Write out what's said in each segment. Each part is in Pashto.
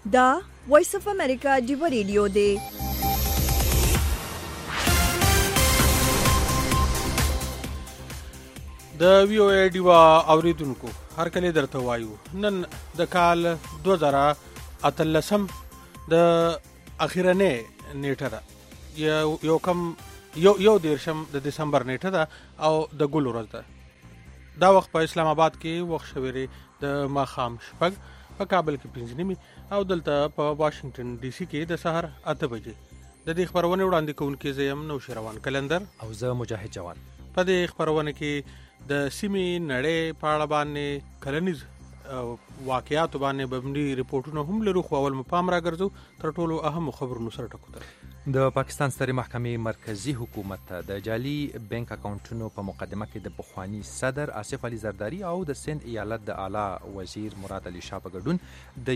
دا وایس اف امریکا ډیو ریډیو دی. د وی او ای ډیوا اوریدونکو هر کله درته وایو نن د کال 2013 د اخیرنه نیټه ده یو دیرشم د دسمبر نیټه ده او د ګل ورځ ده. دا وخت په اسلام آباد کې وخت شویری د ماخام شپږ، په کابل کې 5 نیمه او دلته په واشنگټن ډي سي کې د سحر 8 بجې. د دې خبرونه وړاندې کوونکې زیم نو شروان کلندر او زه مجاهد جوان. په دې خبرونه کې د سیمې نړۍ په اړه باندې کلنیز واقعیات باندې بمني ریپورتونه هم لرو، خو اول مپام راګرځو تر ټولو اهم خبرونو سره ټکو. د پاکستان سترې محکمې مرکزی حکومت ته د جعلي بانک اکاونټونو په مقدمه کې د پخوانی صدر آصف علي زرداری او د سند ایالت د اعلی وزیر مراد علي شاه په ګډون د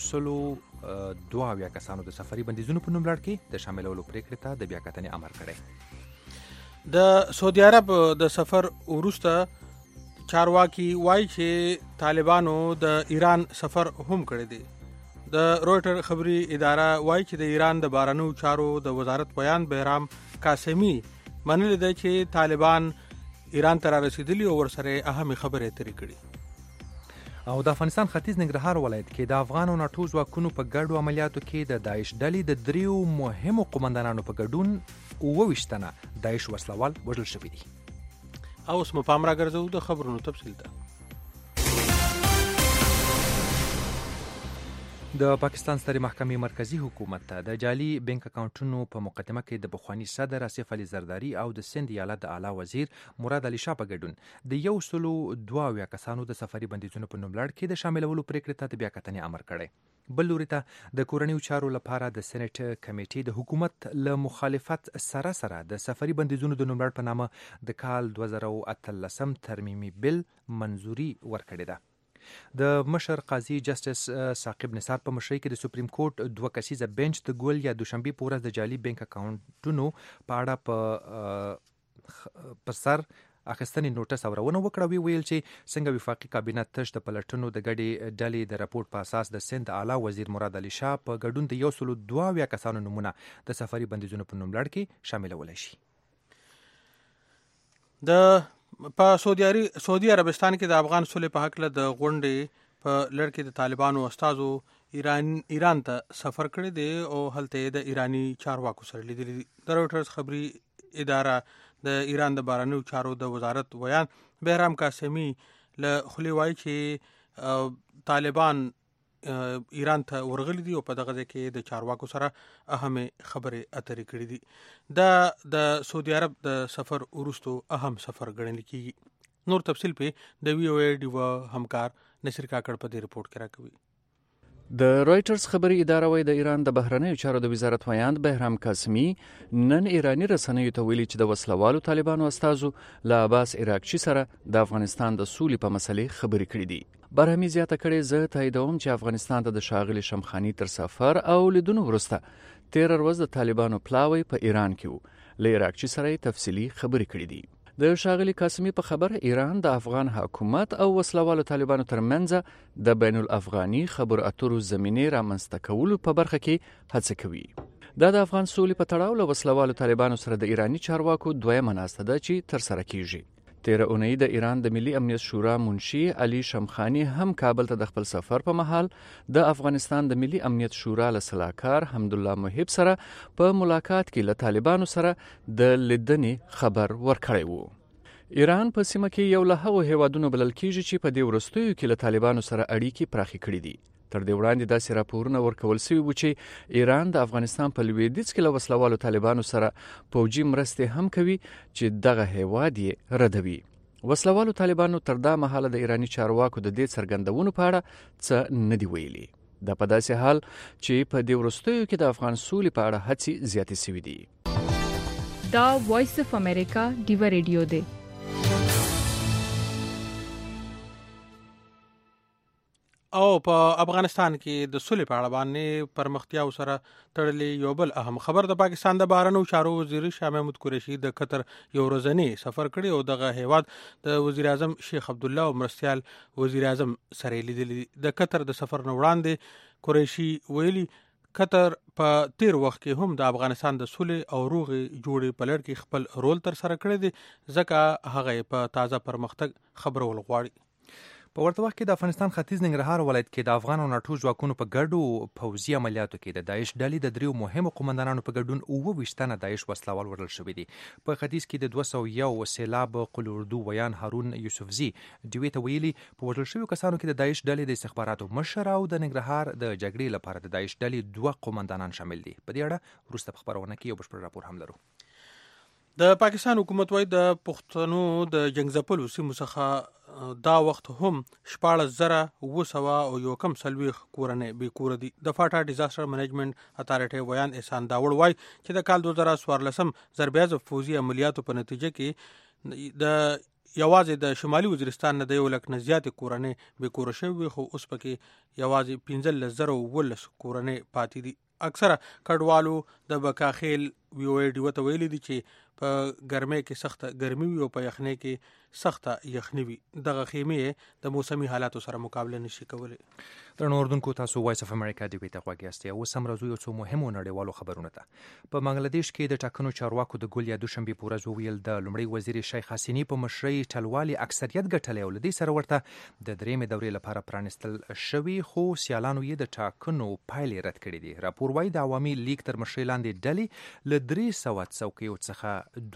102 کسانو د سفري بندیزونو په نوم لړ کې د شاملولو پریکړې ته د بیاکتنې امر کړی. د سعودي عرب د سفر وروسته چارواکي وایي چې طالبانو د ایران سفر هم کړی دی. د رويټر خبري اداره وایي چې د ایران د بهرنیو چارو د وزارت بیان بهرام قاسمی منل دی چې طالبان ایران ته رسیدلی او ورسره اهم خبرې اترې کړي. او د افغانستان ختیځ ننګرهار ولایت کې د افغان او ناټو ځواکونو په ګډو عملیاتو کې د داعش ډلې د 3 مهمو قومندانانو په ګډون 29 تنه داعش وسلوال وژل شوي دي. او اوس مو پام راګرځو د خبرونو تفصیل ته. د پاکستان سترې محکمې مرکزی حکومت ته د جعلي بانک اکاونټونو په مقدمه کې د پخوانی صدر آصف علي زرداری او د سند ایالت د اعلی وزیر مراد علي شاه په ګډون د 102 کسانو د سفري بندیزونو په نوم لړ کې د شاملولو پریکړې ته د بیاکتنې امر کړی. بل لوري ته د کورنیو چارو لپاره د سېنات کمیټې د حکومت له مخالفت سره د سفري بندیزونو د نوم لړ په نامه د کال 2013 ترمیمي بل منظوري ورکړې ده. د مشر قاضي جسټس ثاقب نثار په مشرۍ کې د سپریم کورټ 2 کسیزه بنچ د ګول یا دوشنبه په ورځ د جعلي بانک اکاونټونو په اړه په سر اخستنې نوټس اورونه وکړه. ویل چې څنګه وفاقي کابینه تش د پلټنو د ګډې ډلې د راپورټ په اساس د سند اعلی وزیر مراد علي شاه په ګډون د 102 کسانو نمونه د سفري بندیزونو په نوم لړ کې شاملولای شي. په سعودي عربستان کې د افغان صلح په حق له د غونډې په لړ کې د طالبانو استادو ایران ته سفر کړی دی او هلته د ایرانی چارواکو سره لیدلي. د رويټرز خبري اداره د ایران د بهرنیو چارو د وزارت بیان بهرام قاسمی له خلی وایي چې طالبان ایران ته ورغلي دي او په دغه ځای کې د چارواکو سره اهم خبرې اترې کړې دي. دا د سعودي عرب د سفر وروسته اهم سفر ګڼل کیږي. نور تفصیل په د وی او ای ډیوا همکار نصر کاکړ په دې رپورت کې راکوي. د رويټرز خبري اداره وایي د ایران د بهرنیو چارو د وزارت ویاند بهرام قاسمی نن ایرانی رسنیو ته ویلي چې د وسلوالو طالبانو استازو له عباس عراقچي سره د افغانستان د سولې په مسلې خبرې کړې دي. برهمي زیاته کړې زه تاییدوم چې افغانستان ته د شاغلي شمخاني تر سفر او لیدونو وروسته 13 ورځ د طالبانو پلاوی په ایران کې وو. له عراقچي سره تفصیلی خبرې کړې دي. د شاغلي قاسمی په خبره ایران د افغان حکومت او وسلوالو طالبانو ترمنځ د بین الافغاني خبرو اترو زمینه رامنځته کولو په برخه کې هڅه کوي. دا د افغان سولې په تړاو له وسلوالو طالبانو سره د ایرانی چارواکو دویمه ناسته ده چې تر سره کیږي. 13 اونۍ د ایران د ملي امنیت شورا منشي علي شمخاني هم کابل ته د خپل سفر په مهال د افغانستان د ملي امنیت شورا له سلاکار حمدالله محب سره په ملاقات کې له طالبانو سره د لیدنې خبر ورکړی وو. ایران په سیمه کې یو له هغو هیوادونو بلل کیږي چې په دې وروستیو کې له طالبانو سره اړیکې پراخې کړې دي. تر دې وړاندې داسې راپورونه ورکول شوي وو چې ایران د افغانستان په لویدیځ کې له وسلوالو طالبانو سره پوجي مرستې هم کوي چې دغه هیواد یې ردوي. وسلوالو طالبانو تر دا مهاله د ایرانی چارواکو د دې څرګندونو په اړه څه نه دی ویلي. دا په داسې حال چې په دې وروستیو کې د افغان سولې په اړه هڅې زیاتې شوي دي. دا وایس اف امریکا ډیو ریډیو دی. او په افغانستان کې د صلح په اړه باندې پرمختیاو سره تړلې یو بل اهم خبر د پاکستان د بهرنیو چارو وزیر شاه محمود قریشي د قطر یو ورځنی سفر کړی او دغه هیواد د وزیر اعظم شیخ عبد الله او مرستیال وزیر اعظم سره لیدل. د قطر د سفر نه وړاندې قریشي ویلي قطر په تیر وخت کې هم د افغانستان د سولې او روغې جوړې په لړ کې خپل رول تر سره کړی دی ځکه هغه په تازه پرمختګ خبرول غواړي. په ورته وخت کې د افغانستان ختیځ ننګرهار ولایت کې د افغان او ناټو ځواکونو په ګډو پوځي عملیاتو کې د داعش ډلې د دریو مهمو قومندانانو په ګډون 29 تنه داعش وسلوال وژل شوي دي. په ختیځ کې د 201 سیلاب قل اردو ویان هارون یوسفزي ډیوې ته ویلي په وژل شویو کسانو کې د داعش ډلې د استخباراتو مشر او د ننګرهار د جګړې لپاره د داعش ډلې 2 قومندانان شامل دي. په دې اړه وروسته په خبرونه کې یو بشپړ راپور هم لرو. د پاکستان حکومت وايي د پښتنو د جنگځپلو سیمو څخه دا وخت هم 14,901 کورنۍ بې کوره دي. د فاټا ډیزاستر منیجمنت اتارټي ویان احسان داوړ وايي چې د کال 2014 زربیاز فوزي عملیاتو په نتیجه کې د یوازې د شمالي وزیرستان نه د 1 لک نه زیاتې کورنۍ بې کوره شوي خو اوس پکې یوازې 15,012 کورنۍ پاتې دي. اکثره کډوالو د بکاخیل ویوډیو ته ویلي دي چې په ګرمۍ کې سخته ګرمي وي او په یخنۍ کې سخته یخني وي. دغه خیمې د موسمي حالاتو سره مقابله نشي کولی. درنو اردوونکو تاسو وایس اف امریکا دی ته غوږ یاست. اوس هم راځو یو څو مهمو نړیوالو خبرونه ته. په بنگلاديش کې د ټاکنو چارواکو د ګول یا دوشنبه په ورځ ویل د لومړي وزیر شیخ حسینی په مشرۍ ټلوالي اکثریت ګټلې او لدی سره ورته د درېمې دورې لپاره پرانستل شوی خو سیالانو یې د ټاکنو پایلې رد کړې دي. راپور وايي د عوامي لیگ تر مشرۍ لاندې ډلې له 300 څوکیو څخه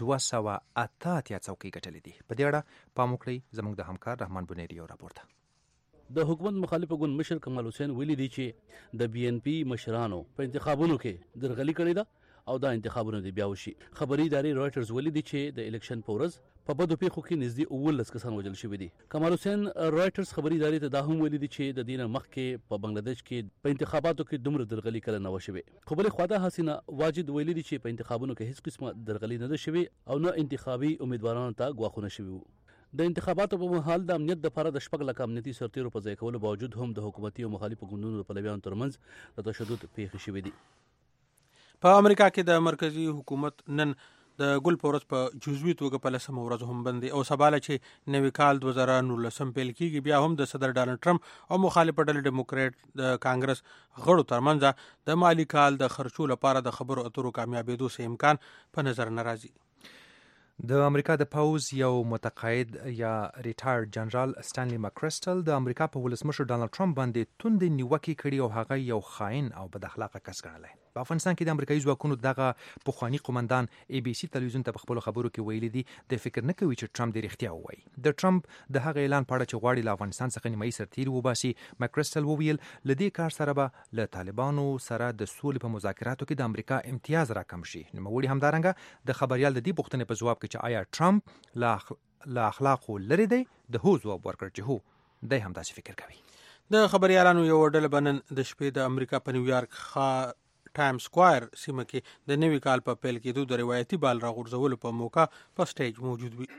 288 څوکۍ ګټلې دي. په دې اړه پام وکړئ زموږ د همکار رحمان بنيري یو راپور ته. د حکومت مخالف ګوند مشر کمال حسین ویلي دی چې د بي ان پی مشرانو په انتخابونو کې درغلي کړې ده او دا انتخابونه دی بیا وشي. خبري ادارې رويټرز ویلي دی چې د الیکشن په ورځ په بدو پیښو کې نږدې 19 کسان وژل شوي دي. کمال حسین رويټرز خبري ادارې ته دا هم ویلي دی چې د دینه مخکې په بنگلاديش کې په انتخاباتو کې دومره درغلي کړه نه وشوي. خو بل خواده حسینه واجد ویلي دی چې په انتخابونو کې هیڅ قسمه درغلي نه ده شوي او نه انتخابي امیدوارانو ته غواخونه شوي. د انتخاباتو په مهال د امنیت لپاره د شپږ لک امنیتي سرتیرو په ځای کولو باوجود هم د حکومتي او مخالفو ګوندونو پلویانو ترمنځ د تشدد پیښې شوې دي. په امریکا کې د مرکزی حکومت نن د ګل پورس په جزوي توګه په لسمه ورځ هم بندي او سباله چې نوي کال 2019 پیل کیږي بیا هم د صدر ډانلډ ټرمپ او مخالف ډلې ډیموکرات د کانګرس غړو ترمنځ د مالی کال د خرچو لپاره د خبرو اترو کامیابېدو سه امکان په نظر نه راځي. د امریکا د پوز یو متقاعد یا ریټایرډ جنرال سټانلي ماکرسټل د امریکا په ولسمشر ډانلډ ټرمپ باندې توندې نیوکې کړي او هغه یو خائن او بد اخلاقه کس ګڼلی. په افغانستان کې د امریکایي ځواکونو دغه پخوانی قومندان ای بي سي تلویزیون ته په خپلو خبرو کې ویلي دي د فکر نه کوي چې ټرمپ د رښتیا ووایي. د ټرمپ د هغه اعلان په اړه چې غواړي له افغانستان څخه نیمایي سرتیري وباسي ماکرسټل وویل له دې کار سره به له طالبانو سره د سولې په مذاکراتو کې د امریکا امتیاز راکم شي. نوموړي همدارنګه د خبريال د دې پوښتنې په جواب کې چې آیا ټرمپ له اخلاقو لري دی د هو ځواب ورکړ چې هو دی هم داسې فکر کوي. د خبريالانو یو ډله بنن د شپې د امریکا په نیویارک ټایم سکوائر سیمه کې د نوي کال په پیل کې د روایتي بال راغورځولو په موقع په سټیج موجود وي.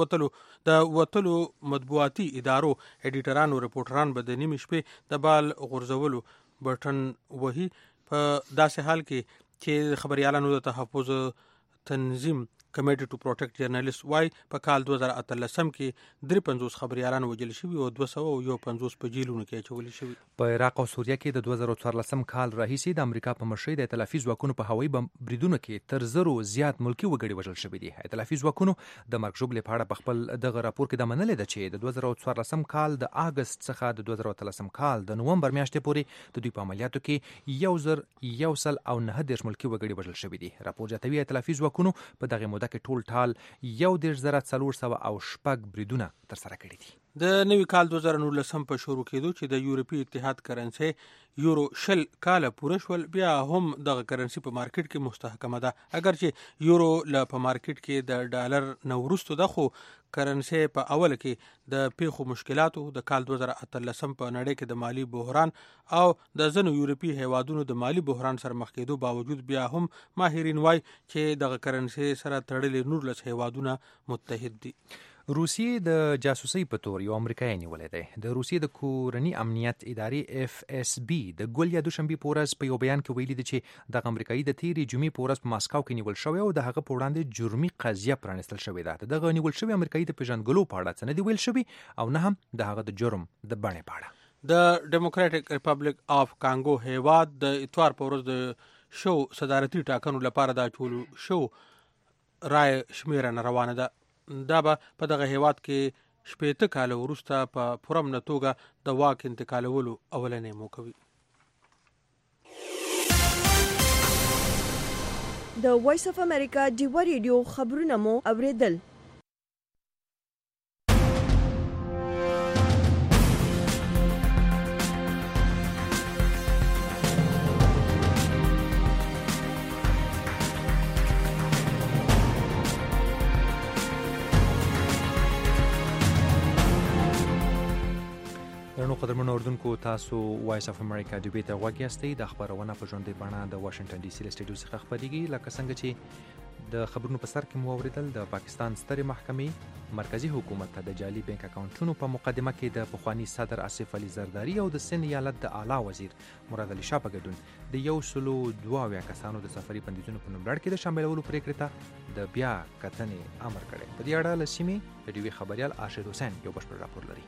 د وتلو مطبوعاتي ادارو اډیټرانو رپورټران به د نیمه شپې د بال غورځولو بټن وهي په داسې حال کې چې خبريالانو د تحفظ تنظیم کمیټي ټو پروټیکټ جرنالیست وايي په کال 2013 کې 53 خبريالان وژل شوي او 250 په جیلونو کې اچول شوي. په عراق او سوریه کې د 2014 کال راهیسې د امریکا په مشرۍ د ائتلافي ځواکونو په هوایي بریدونو کې تر 100 زیات ملکی وګړي وژل شوي دي. ائتلافي ځواکونو د مرګ ژوبلې په اړه په خپل دغه راپور کې د منلې ده چې د 2014 کال د اگست څخه د 2013 کال د نومبر میاشتې پورې د دوی په عملیاتو کې 1,190 ملکی وګړي وژل شوي دي. راپور جاتوي ائتلافي ځواکونو په دغه کې ټول ټال 1,400 بریدونه تر سره کړي دي. د نوي کال 2019 په شروع کېدو چې د یورپی اتحاد کرنسي یورو شل کاله پوره شول بیا هم دغه کرنسي په مارکیټ کې مستحکمه ده. اگر چې یورو په مارکیټ کې د ډالر نه وروسته ده خو کرنسي په اول کې د پیښو مشکلاتو د کال 2013 په نړۍ کې د مالی بحران او د ځینو یورپی هیوادونو د مالی بحران سره مخ کېدو باوجود بیا هم ماهرین وایي چې دغه کرنسي سره تړلې 19 هیوادونه متحد دي. روسیې د جاسوسۍ په تور یو امریکایي نیولې دی. د روسیې د کورني امنیت ادارې FSB د ګول یا دوشنبه په ورځ په یو بیان کې ویلي دی چې د امریکایي د تیری جمعې په ورځ په ماسکو کې نیول شوی او د هغه په وړاندې جرمي قضیه پرانستل شوې ده. دغه نیول شوی امریکایي د پیژندګلو په اړه څه نه دی ویل شوی او نه هم د هغه د جرم د بڼې په اړه. د ډیموکراټک ریپبلیک اف کانګو هیواد د اتوار په ورځ د شو صدارتي ټاکنو لپاره د اچولو شو رای شمیرنه روانه ده. دا به په دغه هیواد کې 80 کال وروسته په پرمنه توګه د واک انتقالولو اولنې موقع. د وایس اف امریکا ډیوا ریډیو خبرونه مو اوریدل. درنو قدرمنو اوردونکو، تاسو وایس اف امریکا ډیبی ته غوږ یاستئ. د خبرونه په ژوندۍ بڼه د واشنگټن ډي سي له سټډیو څخه خپرېږي. لکه څنګه چې د خبرونو په سر کې مو اوریدل، د پاکستان سترې محکمې مرکزی حکومت ته د جعلي بانک اکاونټونو په مقدمه کې د پخوانی صدر آصف علي زرداری او د سند ایالت د اعلی وزیر مراد علي شاه په ګډون د 122 کسانو د سفري بندیزونو په نوملړ کې د شاملولو پریکړې ته د بیا کتنې امر کړی. په دې اړه له سیمې د ډیوي خبريال آشر حسین یو بشپړ راپور لري.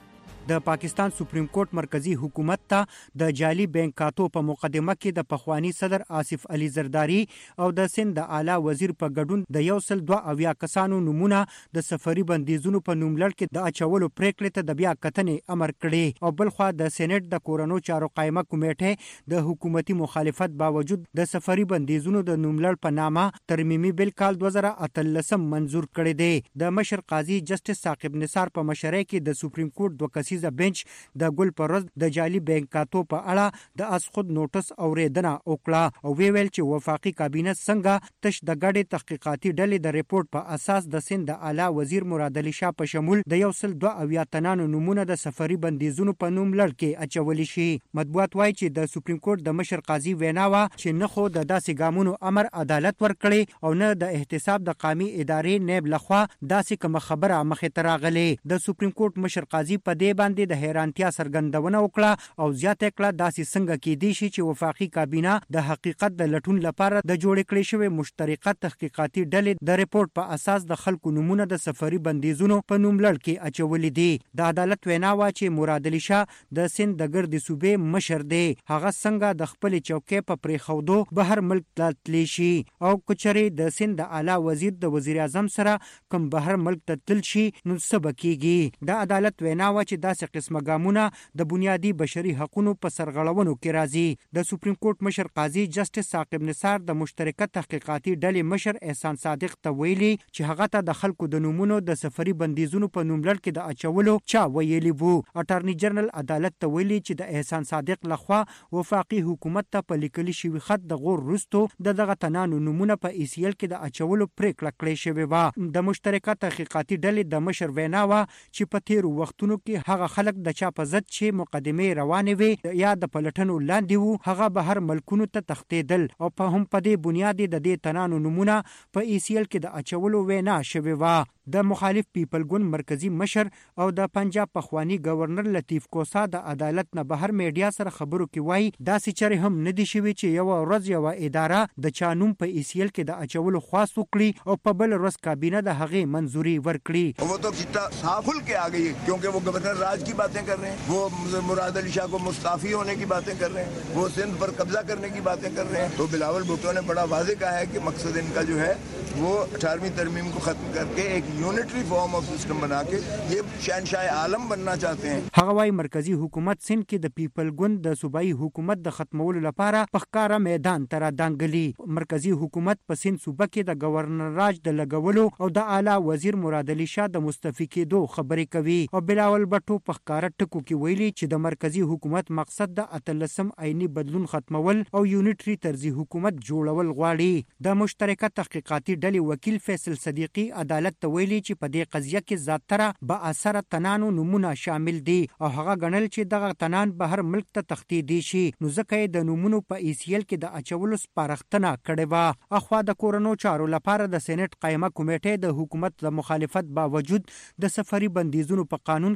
د پاکستان سپریم کورټ مرکزی حکومت ته د جعلي بانکاتو په مقدمه کې د پخوانی صدر آصف علي زرداری او د سند د اعلی وزیر په ګډون د 122 کسانو نمونه د سفري بندیزونو په نوملړ کې د اچولو پریکړې ته د بیا کتنې امر کړی. او بلخوا د سېنات د کورونو چارو قائمه کمیټه د حکومتي مخالفت باوجود د سفري بندیزونو د نوملړ په نامه ترمیمي بل کال 2013 منزور کړی دی. د مشر قاضي جسټس ثاقب نثار په مشرۍ کې د سپریم کورټ دوه کسیزه بنچ د ګل پرز د جعلي بانکاتو په اړه د اسخود نوټس اوریدنه وکړه او ویل چې وفاقي کابینه څنګه تش د ګډې تحقیقاتي ډلې د ریپورت په اساس د سند د اعلی وزیر مراد علي شاه په شمول د 122 تنانو نمونه د سفري بندیزونو په نوملړ کې اچول شي. مطبوعات وایي چې د سپریم کورټ د مشر قاضي ویناوه چې نه خو د داسې ګامونو امر عدالت ورکړي او نه د احتساب د قامي ادارې نیب لخوا داسې کوم خبره مخې ته راغلې. د سپریم کورټ مشر قاضي په دې باندې د حیرانتیا څرګندونه وکړه او زیاته کړه داسې څنګه کېدی شي چې وفاقي کابینه د حقیقت د لټون لپاره د جوړ کړې شوی مشترکه تحقیقاتي ډلې د ریپورت په اساس د خلکو نمونه د سفري بندیزونو په نوملړ کې اچولې دي. د عدالت ویناوه چې مراد علي شاه د سند د ګردې صوبې مشر دی، هغه څنګه د خپل چوکۍ په پریښودو بهر ملک تللی شي او کچري د سند د اعلی وزیر د وزیر اعظم سره کوم بهر ملک ته تل شي نو څه بکیږي. د عدالت ویناوه چې داسې قسمه ګامونه د بنیادی بشري حقوقو په سرغړونو کې راځي. د سپریم کورټ مشر قاضي جسټس ثاقب نثار د مشترکه تحقیقاتي ډلې مشر احسان صادق ته ویلي چې هغه ته د خلکو د نمونو د سفري بندیزونو په نوملړ کې د اچولو چا ویلي وو. اټارنی جنرال عدالت ته ویلي چې د احسان صادق لخوا وفاقي حکومت ته په لیکلي شوی خط د غور رستو دغه تنانو نمونه په ECL کې د اچولو پریکړه کړې شوې و. د مشترکه تحقیقاتي ډلې د مشر ویناوه چې په تیر وختونو کې هغه خلک د چا په ضد چې مقدمې روانې وي یا د پلټنو لاندې وو هغه بهر ملکونو ته تښتېدل او په هم په دې بنیاد د دې تنانو نمونه په ECL کې د اچولو وینا شوې و. د مخالف پیپل ګوند مرکزی مشر او د پنجاب پخوانی گورنر لطیف کوسا د عدالت نه بهر میډیا سره خبرو کې وایي داسې چره هم نه دي شوی چې یو ورځ یو اداره د چانوم په ECL کې د اچولو خواست وکړي او په بل ورځ کابینه د هغې منظوري ورکړي. वो तो कितना साफ खुल के आ गई है क्योंकि वो गवर्नर राज की बातें कर रहे हैं, वो मुराद अली शाह को मुस्ताफी होने की बातें कर रहे हैं, वो सिंध पर कब्जा करने की बातें कर रहे हैं. तो बिलावल भुट्टो ने बड़ा वाज़ेह कहा है कि मकसद इनका जो है वो 18वीं तरमीम को खत्म करके एक यूनिटरी फॉर्म ऑफ सिस्टम बना के ये शहनशाह आलम बनना चाहते हैं. هغه وايي مرکزی حکومت سند کې د پیپل ګوند د صوبایي حکومت د ختمولو لپاره پخکاره میدان تر دانګلی. مرکزی حکومت په سند صوبه کې د گورنر راج د لګولو او د اعلی وزیر مراد علي شاه د مستعفي کېدو خبرې کوي او بلاول بټو پخکاره ټکو کې ویلي چې د مرکزی حکومت مقصد د 13 عیني بدلون ختمول او یونټری طرزي حکومت جوړول غواړي. د مشترکه تحقیقاتي ډلې وکیل فیصل صدیقی عدالت ته ویلي چې په دې قضیه کې زیاتره با اثر تنانو نمونه شامل دي او هغه غنل چې دغه تنان بهر ملک ته تښتېدي شي نو ځکه د نمونو په ECL کې د اچولو سپارښتنه کړې وه. اخوا د کورونو چارو لپاره د سېنات قائمه کمیټه د حکومت د مخالفت باوجود د سفري بندیزونو په قانون کې د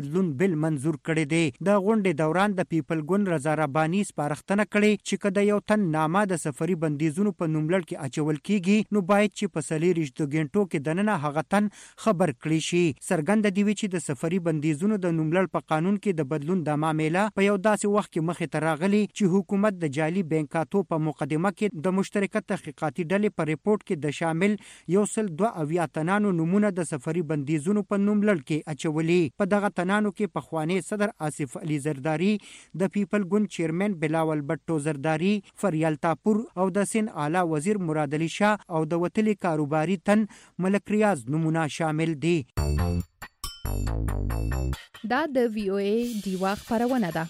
بدلون بل منزور کړی دی. د غونډې دوران د پیپل ګوند رضا رباني سپارښتنه کړې چې کله یو تن نامه د سفري بندیزونو په نوملړ کې اچول کیږي نو باید چې په 24 غنټو کې دننه هغه تن خبر کړی شي. څرګنده دی چې د سفري بندیزونو د نوملړ په قانون کې د بدلون د معاملې په یو داسې وخت کې مخې ته راغلی چې حکومت د جعلي بینکاتو په مقدمه کې د مشترکه تحقیقاتي ډلې په ریپورت کې د شامل 102 تنانو نمونه د سفري بندیزونو په نوملړ کې اچولي. په دغه تنانو کې پخوانی صدر آصف علي زرداری، د پیپل ګوند چیرمن بلاول بټو زرداری، فریال تاپور او د سند اعلی وزیر مراد علي شاه او د وتلي کاروباري تن ملک ریاض نمونه شامل دي. دا د VOA ډیوا خبرونه ده.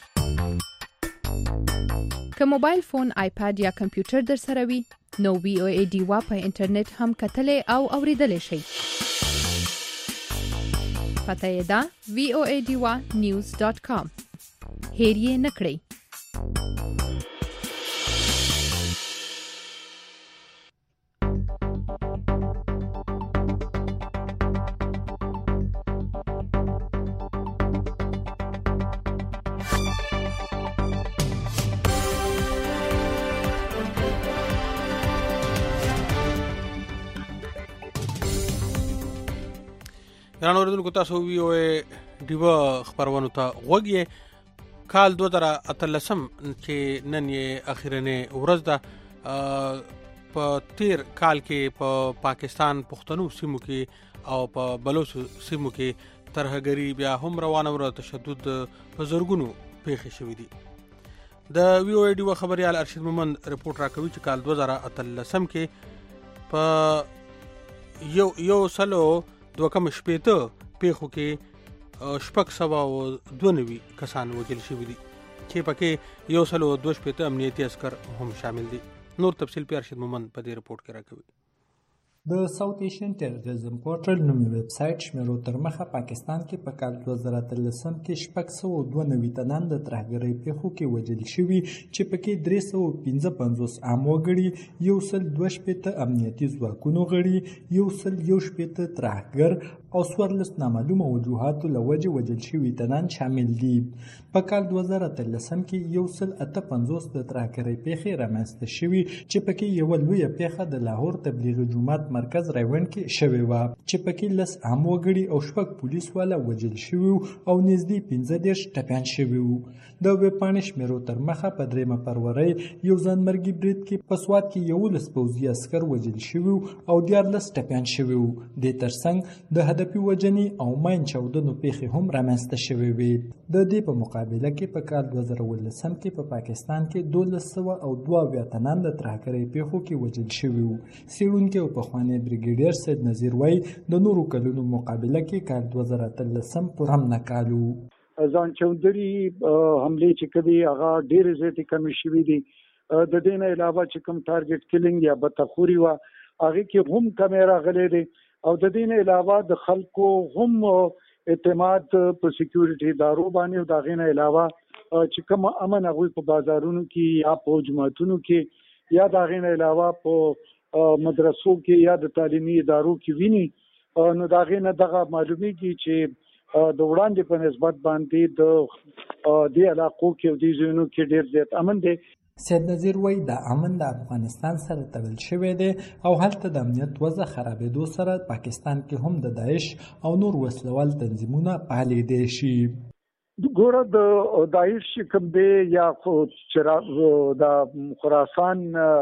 که موبایل فون، آیپاد یا کمپیوټر در سره وي نو VOA ډیوا په انټرنیټ هم کتلی او اوریدلی شئ. پته یې ده voadiwa.news.com. هیر یې نه کړئ. ګرانو اوریدونکو، تاسو VOA ډیوا خبرونه ته غوږی. کال 2013 چې نن یې اخیرنه ورځ ده. په تیر کال کې په پاکستان پښتنو سیمو کې او په بلوچ سیمو کې ترهګری بیا هم روانه ور تشدد په زرګونو پیښې شوې دي. د VOA ډیوا خبريال ارشد مومند رپورت راکوي چې کال 2013 کې په یو سلو دوه کم شپېته پیښو کې 692 کسان وژل شوي دي چې پکې 162 امنیتي عسكر هم شامل دي. نور تفصیل په ارشد مومند په دې رپورت کې راکوي. د ساوث ایشین ټیرریزم پورټل نومي ویب سایټ شمیرو تر مخه پاکستان کې په کال 2013 کې 692 تنان د ترهګرۍ پیښو کې وژل شوي چې پکې 355 عام وګړي، 122 امنیتي ځواکونو غړي، 118 ترهګر او 14 نامعلومه وجوهاتو له وجې وژل شوي تنان شامل دي. په کال 2013 کې 158 د ترهګرۍ پیښې رامنځته شوي چې پکې یوه لویه پیښه د لاهور تبلیغي جومات مرکز رایوند کې شوې وه چې پکې 10 عام وګړي او 6 پولیس والا وژل شوي او نږدې 15 ټپیان شوي وو. د ویبپاڼې شمیرو تر مخه په 3 فروری یو ځانمرګي برید کې په سوات کې 11 پوځي عسکر وژل شوي او 14 ټپیان شوي وو. د ترڅنګ د هدفي وژنې او ماین چاودنو پیښې هم رامنځته شوې وې. د دې په مقابله کې په کال 2019 کې په پاکستان کې 1202 تنان د ترهګرۍ پیښو کې وژل شوي وو. څېړونکي او پخواني بریګیډیر سید نذیر وایي د نورو کلونو مقابله کې کال 2013 پوره نه کالو. ځان چوندري حمله چې کدي هغه ډېر زیاتې کم شوي دي. د دې نه علاوه چې کوم ټارګټ کیلینګ یا بدتخوري وا هغه کې هم کیمرا غلې دي او د دې نه علاوه د خلکو هم اعتماد په سکیورټي ادارو باندې او دا غي نه علاوه چې کوم امن هغه په بازارونو کې یا په جماعتونو کې یا دا غي نه علاوه په مدرسو کې یا د تعلیمي ادارو کې ویني نو دا غي نه دغه معلومیږي چې د وړاندې په نسبت باندې د دې علاقو کې د ځینو کې ډېر زیات امن دی. سید نذیر وایي د امن د افغانستان سره تړل شوی دی او هلته د امنیت وضع خرابېدو سره پاکستان کې هم د داعش او نور وسلوال تنظیمونه فعالېدی شي. ګوره د داعش کوم دی یا د خراسان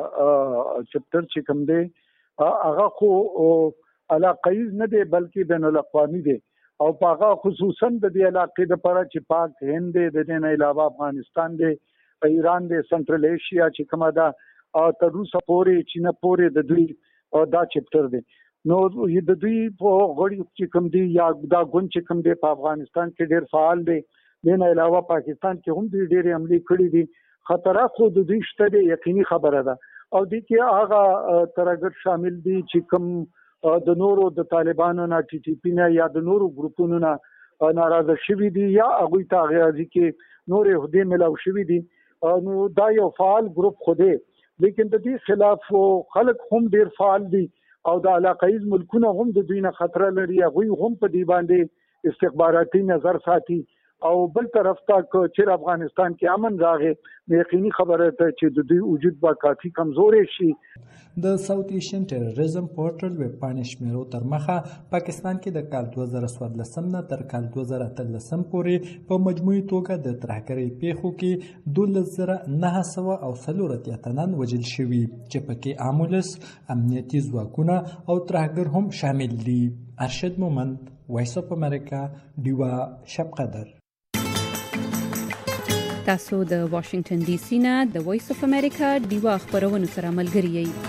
چپټر چې کوم دی هغه خو علاقایز نه دی بلکې بین الاقوامي دی او هغه خصوصا د دې علاقې لپاره چې پاک هند دی، د دې نه علاوه افغانستان دی، ایران دی، سنټرل ایشیا چې کومه ده تر روسه پورې چین پورې د دوی دا چپټر دی. نو د دوی په غړي چې کوم دی یا دا ګوند چې کوم دی په افغانستان کې ډېر فعال دی. د نه علاوه پاکستان کې هم ډېرې حملې کړې دي. خطرات خو د دوی شته دی، یقیني خبره ده. او د کې هغه ترهګر شامل دي چې کوم د نورو د طالبانو نه ټي ټي پی نه یا د نورو ګروپونو نه ناراضه شوي دي یا هغوی ته غیازي کې نورې عهدې ملاو شوي دي. نو دا یو فعال ګروپ خو دی، لیکن د دې خلاف خلک هم ډېر فعال دي او د علاقایز ملکونه هم د دوی نه خطر لري. هغوی هم په دې باندې استخباراتي نظر ساتي او بل طرف ته چې افغانستان کې امن راغی یقیني خبره ده چې د دوی وجود به کافي کمزوري شي. د ساوث ایشین ټیرریزم پورټل ویب پاڼې شمیرو تر مخه پاکستان کې د کال 2014 نه تر کال 2013 پورې په مجموعي توګه د ترهګرۍ پیښو کې 12900 او 4 تنان وژل شوي چې پکې امولس امنیتي ځواکونه او ترهګر هم شامل دي. ارشد مومند، وایس اف امریکا، ډیوا شب قدر. تاسو د واشنگټن ډي سي نه د وایس اف امریکا ډیوا خبرونو سره ملګری یئ.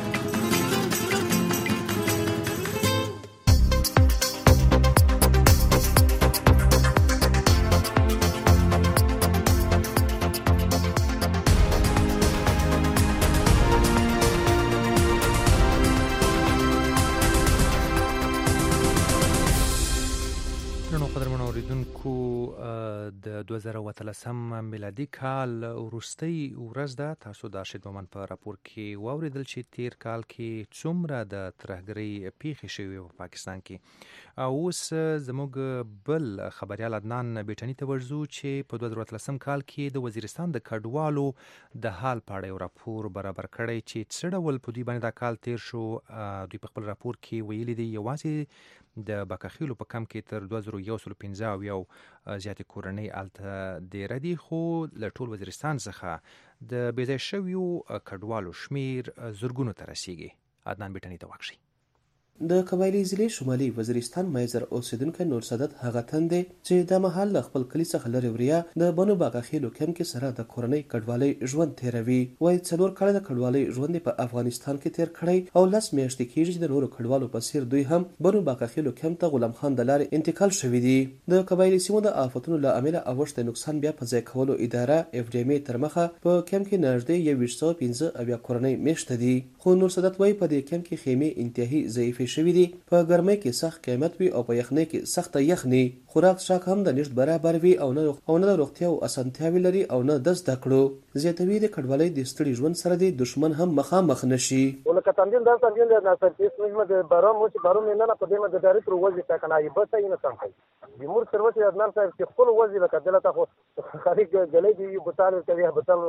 د 2013 میلادي کال وروستۍ ورځ ده. تاسو د ارشد مومند په راپور کې واوریدل چې تیر کال کې څومره د ترهګرۍ پیښې شوې په پاکستان کې. اوس زموږ بل خبريال عدنان بیٹنی ته ورځو چې په 2013 کال کې د وزیرستان د کډوالو د حال په اړه یو راپور برابر کړی چې څه ډول په دوی باندې دا کال تیر شو. دوی په خپل راپور کې ویلي دي یوازې د باکخیلو په کم کې تر 2115 او یو زیاتې کورنۍ الته ډیره دي، خو له ټول وزیرستان څخه د بېځای شویو کډوالو شمیر زرګونو ته رسیږي. عدنان بیٹنی ته واکشي. د قبایلی ضلع شمالي وزیرستان مایزر اوسیدونکو نور صدت هغه تندې چې د محل له خپل کلی څخه لري وریا د بنو باغخیلو کم کې سره د کورنۍ کډوالۍ ژوند تیروي. وایي 4 کاله د کډوالۍ ژوند په افغانستان کې تیر کړی او 10 میاشتې کېږي چې د نورو کډوالو په څیر دوی هم بنو باغخیلو کم ته غلام خان د لارې انتقال شوي دي. د قبایلی سیمو د آفتونو له امله اوښت نقصان بیا په ځای کولو اداره اف ډي ام تر مخه په کم کې نږدې 2115 کورنۍ میشته دي. خو نور صدت وایي په دې کم کې خیمې انتهایی ضعیفې شوي دي. په ګرمۍ کې سخت قیمت وي او په یخنۍ کې سخت یخني. خوراک څښاک هم د نشت برابر وي او نه د روغتیا او اسانتیاوي لري او نه د زده کړو. زیاتوي د کډوالۍ د ستړي ژوند سره د دشمن هم مخامخ نشي. ولکه تمدین دا تمدین د ناسرتیس مجمع د بارام او چې بارام نه په دې مده داري تر وځي تا کنه یبه څه نه څنګه دی مور سروت د عدنان صاحب چې خپل وځي لکه دلته خو خارج غلې دی بوتال کوي بوتال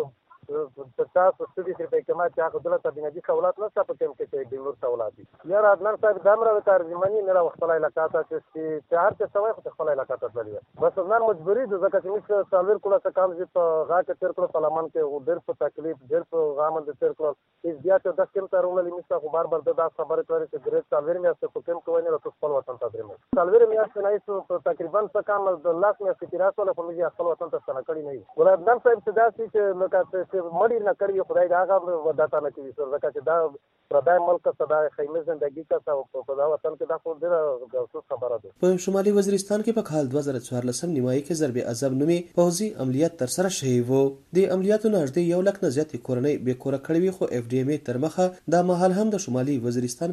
تاسو ستړي په کما چې هغه دلته بنادي سہولت نه څه په کوم کې چې ډیور سہولت دي یار عدنان صاحب دامره ترجمانی نه وختله علاقه چې چهار ته سوي خو خپل علاقه ته تللی بس نن مجبوری د ځکه چې موږ سالور کله څه کام چې په غاکه تر کړو سلامان کې ډېر په تکلیف ډېر په غامن د تر کړو هیڅ بیا ته 10 کم ترونه لمسه خو بار د خبره کوي چې ډېر سالور مې څه په کوم کوي نه ته خپل وطن ته درمه سالور مې څه نه تقریبا څه کام د لاس مې فکرات ولا په مې خپل وطن ته څنګه کړی نه ولر عدنان صاحب چې دا چې لکه مړی نه کړی خدای دا هغه وداته نه کوي ځکه چې دا پردای ملک صدا خیمه زندگی کا په دا وطن کې دا خو ډېره غوښتل خبره ده. په شمالي وزیرستان کې په کال 2014 نیمایي کې ضرب عذاب نومي پوځي عملیات تر سره شوی وو. د عملیاتو نږدې 1 لک نه زیاتې کورنۍ بې کوره کړې وي، خو اف ډي ام تر مخه دا مهال هم د شمالي وزیرستان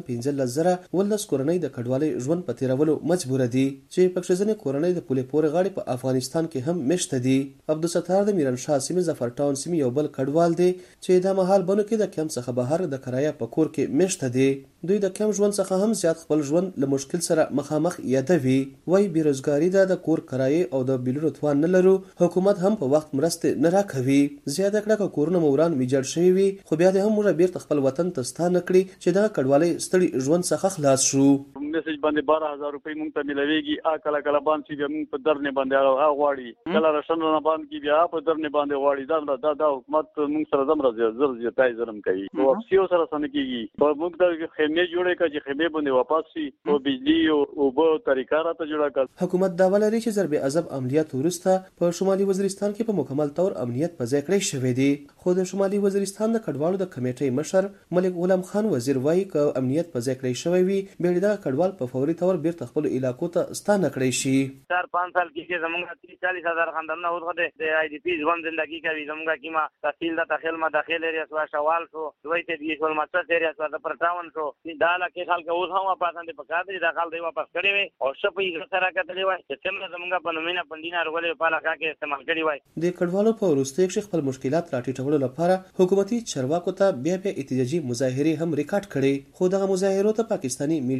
15000 کورنۍ د کډوالۍ ژوند په تیرولو مجبور دي چې پکښې ځینې کورنۍ د پولې پورې غاړې په افغانستان کې هم مشته دي. عبدالستار د میرنشاه سیمې ظفر ټاون سیمې یو بل کډوال دی چې دا مهال بنو کې د کم څخه بهر د کرایه په کور کې مشته دي. دوی د کم ژوند څخه هم زیات خپل ژوند له مشکل سره مخامخ یادوي. وای بیروزګاری د کور کرایه او د بیلونو توان نه لرو، حکومت هم په وخت مرسته نه راکوي. زیاته کړه کورونه موران ویجاړ شوی وي، خو بیا د هم موږ بیرته خپل وطن ته ستانه کړی چې دا کډوالۍ ستړي ژوند څخه خلاص شو. میسج باندې 12000 روپۍ مونږ ته ملويږي کله کله باندې چې موږ په درنه باندې غواړي کله راشن نه باندې بیا په درنه باندې غواړي دا حکومت موږ سره زمره زر تای زرم کوي او افسیو سره سن کیږي په موږ د خیمه جوړه کړي چې خیمه باندې واپس شي او بجلی او به طریقه راته جوړه کړ. حکومت دا ولري چې ضرب عذاب عملیات ورسته په شمالي وزیرستان کې په مکمل تور امنیت په ځای کړی شوی دی. خو د شمالي وزیرستان د کډوالو د کمیټې مشر ملک غلام خان وزیر وایي ک امنیت په ځای کړی شوی وي به دا کډوال په فوري تور بیرته خپل علاقو ته ستانه کړی شي. 4-5 سال کې زمونږ 30-40 خاندانونه ورغه د آی ډی پی ژوند زندگی کوي. زمونږ کیما تحصیل د داخل ما داخل ایریا سوا شوال شو دوی ته دی ټول ماستر ایریا سوا د پرتاون شو دا لکه خلک اوس هم واپس اند په کار دي دا خل دی واپس کړی وي او شپې سره کتلې وای چې څنګه زمونږ په نومینه پندینه ورغلې په علاقه کې استعمال کړی وای. د کډوالو په وروستي کې خپل مشکلات راټیټولو لپاره حکومتي چارواکو ته بیا احتجاجي مظاهره هم ریکارډ کړي، خو دغه مظاهرو ته پاکستاني میډیا کې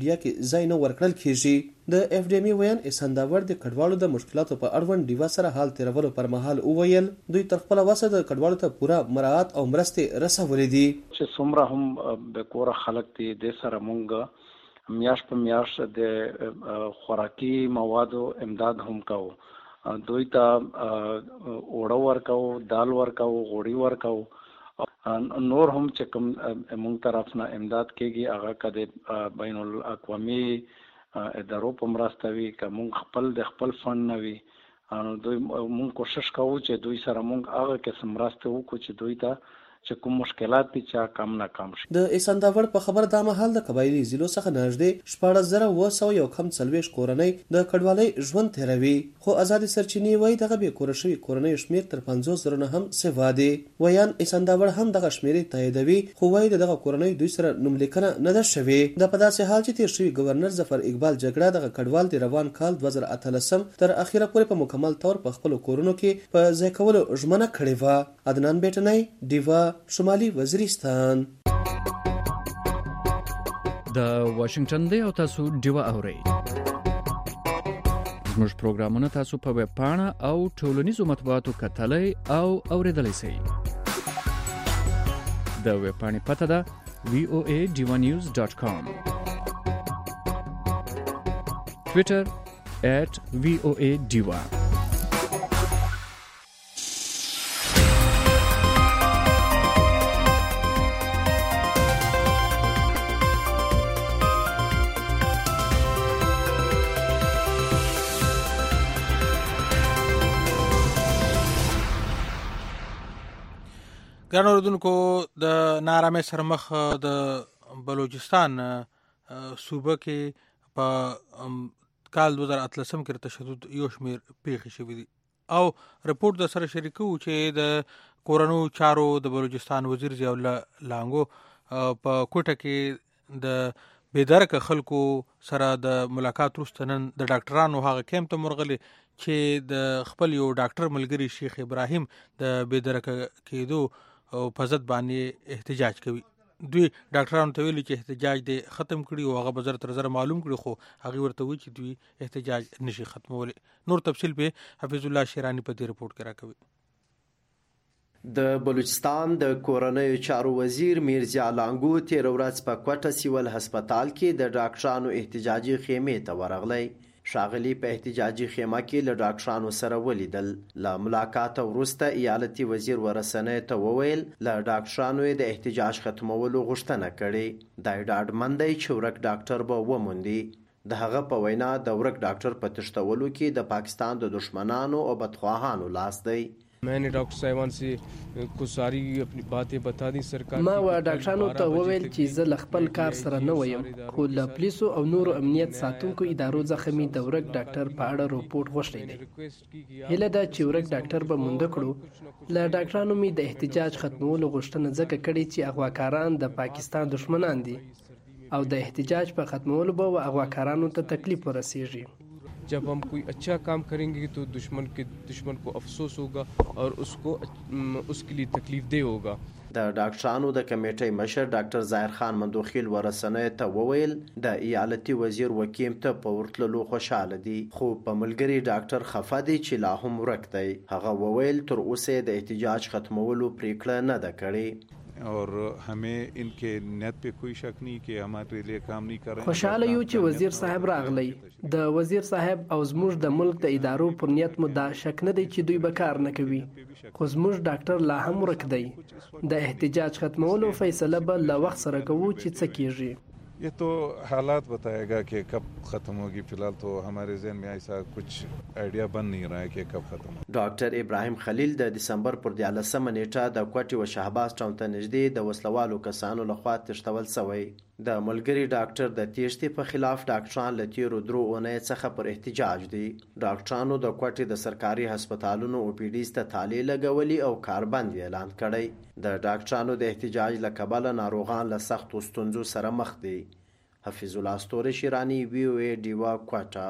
ځای نه ورکړل کیږي. د اف ډي ام ویان اسنداور د کډوالو د مشکلاتو په اړوند ډیوا سره حال تیرولو پر مهال وویل دوی تر خپل وسه د کډوالو ته پوره مراعات او مرستې رسولې دي. چې څومره هم د کور خلک دي د سره مونږ میاش په میاش د خوراکي موادو امداد هم کوو. دوی ته اوړه ورکوو، دال ورکوو، غوړي ورکوو. نور هم چې کوم مونږ طرف نه امداد کېږي هغه کده بین الاقوامي ادارو په مرسته وي که مونږ خپل د خپل فند نه وي. دوی مونږ کوشش کوو چې دوی سره مونږ هغه قسم مرسته وکړو چې دوی ته چې کوم مشکلات دي چې کم نه کم شي. د اسنداور په خبر دا مهال د قبایلی ضلعو څخه نږدې 14,940 کورنۍ د کډوالۍ ژوند تیروي، خو آزادي سرچینې وایي دغه بې کوره شوي کورنۍ شمېر تر 50,000 نه هم سوا دی. ویان اسنداور هم دغه شمېرې تاییدوي، خو وایي دغه کورنۍ دوی سره نوملیکنه نه ده شوې. د په داسې حال چې تیر شوي گورنر ظفر اقبال جګړه دغه کډوال د روان کال 2018 تر اخیره پورې په مکمل تور په خپل کورونو کې په ځای کولو ژمنه کړې وه. عدنان بیټنی، ډیوا، شمالي وزیرستان. د واشنگټن دی او تاسو ډیوا اورئ. زموږ پروګرامونه تاسو په ویب پاڼه او ټولنیزو مطبوعاتو کتلای او اوریدلای شئ. د ویب پاڼې پته ده voadivanews.com. Twitter @voadiva. ګرانو اوریدونکو، د نارامۍ سره مخ د بلوچستان صوبه کې په کال 2018 کې تشدد یو شمېر پیښې شوي دي او رپورټ د سره شریکو چې د کورنو چارو د بلوچستان وزیر ضیاء الله لانګو په کوټه کې د بېدرکه خلکو سره د ملاقات وروسته نن د ډاکټرانو هغه کیمپ ته ورغلي چې د خپل یو ډاکټر ملګري شیخ ابراهیم د بېدرکه کېدو او په ضد باندې احتجاج کوي. دوی ډاکټرانو ته ویلي چې احتجاج دې ختم کړي او هغه به زر تر زر معلوم کړي، خو هغې ورته وایي چې دوی احتجاج نشي ختمولی. نور تفصیل په حفیظ الله شیرانی په دې رپورټ کې راکوي. د بلوچستان د کورنیو چارو وزیر میرزا لانګو تیر ورځ په کوټه سیول هسپتال کې د ډاکټرانو احتجاجي خیمې ته ورغلی. ښاغلي په احتجاجي خیمه کې له ډاکټرانو سره ولیدل. له ملاقات وروسته ایالتي وزیر ورسنۍ ته وویل له ډاکټرانو د احتجاج ختمولو غوښتنه کړې. دا ډاډمن دی چې ورک ډاکټر به وموندي. د هغه په وینا د ورک ډاکټر په تښتولو کې د پاکستان د دشمنانو او بدخواهانو لاس دی. मैंने डॉक्टर साहिबान से कुछ सारी अपनी बातें बता दी. सरकार ما و ډاکټرانو ته وویل چې زه له خپل کار سره نه ویم، خو له پولیسو او نورو امنیت ساتونکو ادارو څخه مې د ورک ډاکټر په اړه رپورټ غوښتی دی. هیله ده چې ورک ډاکټر به مونده کړو. له ډاکټرانو مې د احتجاج ختمولو غوښتنه ځکه کړې چې اغواکاران د پاکستان دشمنان دي او د احتجاج په ختمولو به اغواکارانو ته تکلیف ورسیږي. जब हम कोई अच्छा काम करेंगे तो दुश्मन को अफसोस होगा और उसके लिए तकलीफ दे होगा. د ډاکټرانو د کمیټې مشر ډاکټر ظاهر خان مندوخیل ورسنۍ ته وویل د ایالتي وزیر وکیم ته په ورتللو خوشاله دي، خو په ملګري ډاکټر خفه دی چې لا هم ورک دی. هغه وویل تر اوسه د احتجاج ختمولو پریکړه نه ده کړې. और हमें इनके نیت पे कोई शक नहीं कि हमारे लिए काम नहीं कर रहे. خوشاله یو چې وزیر صاحب راغلی. د وزیر صاحب او زموږ د ملک د ادارو پر نیت مو دا شک نه دی چې دوی به کار نه کوي، خو زموږ ډاکټر لا هم ورک دی. د احتجاج ختمولو فیصله به له وخت سره کوو چې څه کیږي. ये तो हालात बताएगा कि कब ख़त्म होगी. फिलहाल तो हमारे ज़हन में ऐसा कुछ आइडिया बन नहीं रहा है कि कब ख़त्म होगी. ډاکټر ابراهیم خلیل د دسمبر پر 13 نیټه د کوټې و شهباز ټاون ته نږدې د وسلوالو کسانو لخوا تښتول شوی. د ملګري ډاکټر د تیښتې په خلاف ډاکټران له تیرو 3 اونۍ څخه پر احتجاج دي. ډاکټرانو د کوټې د سرکاري هسپتالونو او پی ډیز ته تالې لګولي او کاربند اعلان کړی. د ډاکټرانو د احتجاج له کبله ناروغان له سختو ستونزو سره مخ دي. حفیظ الله ستوری شیرانی VOA ډیوا کوټه.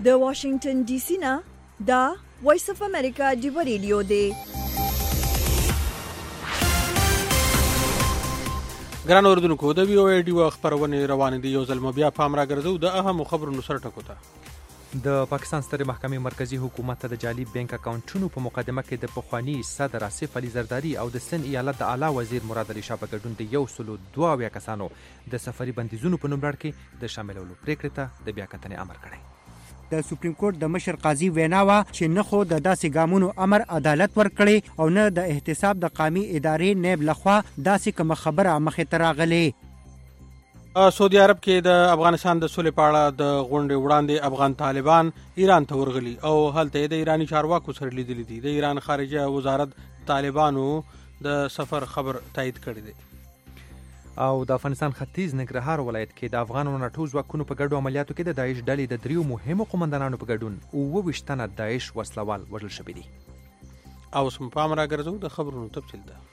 د واشنگټن ډي سي نه دا وایس اف امریکا ډیو ریډیو دی. ګران اوردونکو د وی او ای ډیو خبرونه روانې دي. یو ځل بیا پام راګرځو د اهم خبرونو سره ټکو ته. د پاکستان ستر محکمې مرکزی حکومت ته د جعلي بانک اکاونټونو په مقدمه کې د پخوانی صدر آصف علي زرداری او د سند ایالت د اعلی وزیر مراد علي شاه په ګډون د 102 کسانو د سفري بندیزونو په نوملړ کې د شاملولو پریکړې ته د بیا کتنې امر کړی. د سپریم کورټ د مشر قاضي وینا وا چې نه خو د داسې ګامونو امر عدالت ورکړي او نه د احتساب د قومي ادارې نیب لخوا داسې کوم خبره مخې ته راغلي. سعودي عرب کې د افغانستان د سولې په اړه د غونډې وړاندې افغان طالبان ایران ته ورغلي او هلته د ایرانی چارواکو سره لیدلي دي. د ایران خارجه وزارت طالبانو د سفر خبر تایید کړی دی. او د افغانستان ختیځ ننګرهار ولایت کې د افغان ناټو ځواکونو په ګډو عملیاتو کې د داعش ډلې د 3 مهمو قومندانانو په ګډون 29 تنه داعش وسلوال وژل شوي دي. او سم پام راګرځو د خبرونو تفصیل ده.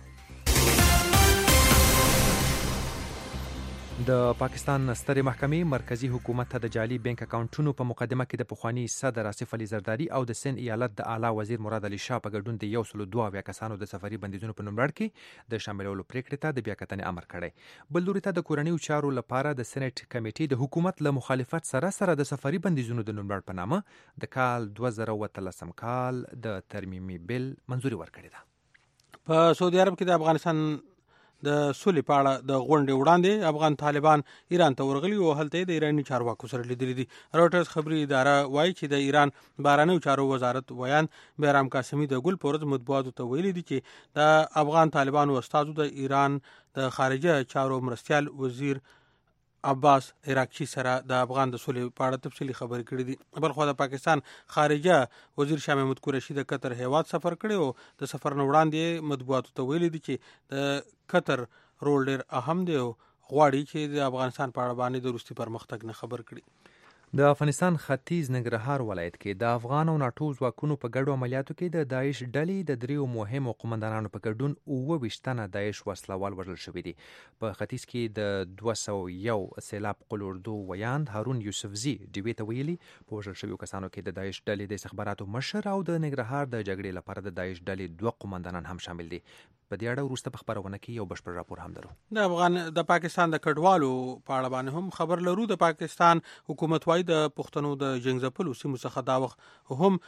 د پاکستان ستر محکمې مرکزی حکومت ته د جعلي بانک اکاونټونو په مقدمه کې د پخوانی صدر آصف علي زرداری او د سند ایالت د اعلی وزیر مراد علي شاه په ګډون د 102 کسانو د سفري بندیزونو په نوملړ کې د شاملولو پریکړې ته د بیا کتنې امر کړی. بل لوري ته د کورنیو چارو لپاره د سېنات کمیټې د حکومت له مخالفت سره د سفري بندیزونو د نوملړ په نامه د کال 2013 کال د ترمیمي بل منځوري ورکړې ده. په سعودي عرب کې د افغانستان د سولې په اړه د غونډې وړاندې افغان طالبان ایران ته ورغلي او هلته د ایرانی چارواکو سره لیدلي دي. روټرز خبري اداره وایي چې د ایران بهرنیو چارو وزارت ویان بهرام قاسمي د ګل پورز مطبوعاتو ته ویلي دي چې د افغان طالبانو استادو د ایران د خارجه چارو مرستیال وزیر عباس عراقچی سره د افغان د سولې په اړه تفصیلي خبرې کړې دي. بل خو د پاکستان خارجه وزیر شاه محمود قریشي د قطر هیواد سفر کړی او د سفر نه وړاندې مطبوعاتو ته ویلي دي چې د قطر رول ډېر اهم دی او غواړي چې د افغانستان په اړه باندې د وروستي پرمختګ نه خبر کړي. د افغانستان ختیځ ننګرهار ولایت کې د افغان او ناټو ځواکونو په ګډو عملیاتو کې د داعش ډلې د 3 مهمو قومندانانو په ګډون 29 تنه داعش وسلوال وژل شوي دي. په ختیځ کې د 201 سیلاب قل اردو ویاند هارون یوسفزي ډیوې ته ویلي په وژل شویو کسانو کې د داعش ډلې د استخباراتو مشر او د ننګرهار د جګړې لپاره د داعش ډلې 2 قومندانان هم شامل دي. په دې اړه وروسته په خبرونه کې یو بشپړ راپور هم درو. د پاکستان د کډوالو په اړه باندې هم خبر لرو. د پاکستان حکومت وايي د پښتنو د جنگزپلو سیمو څخه دا وخت هم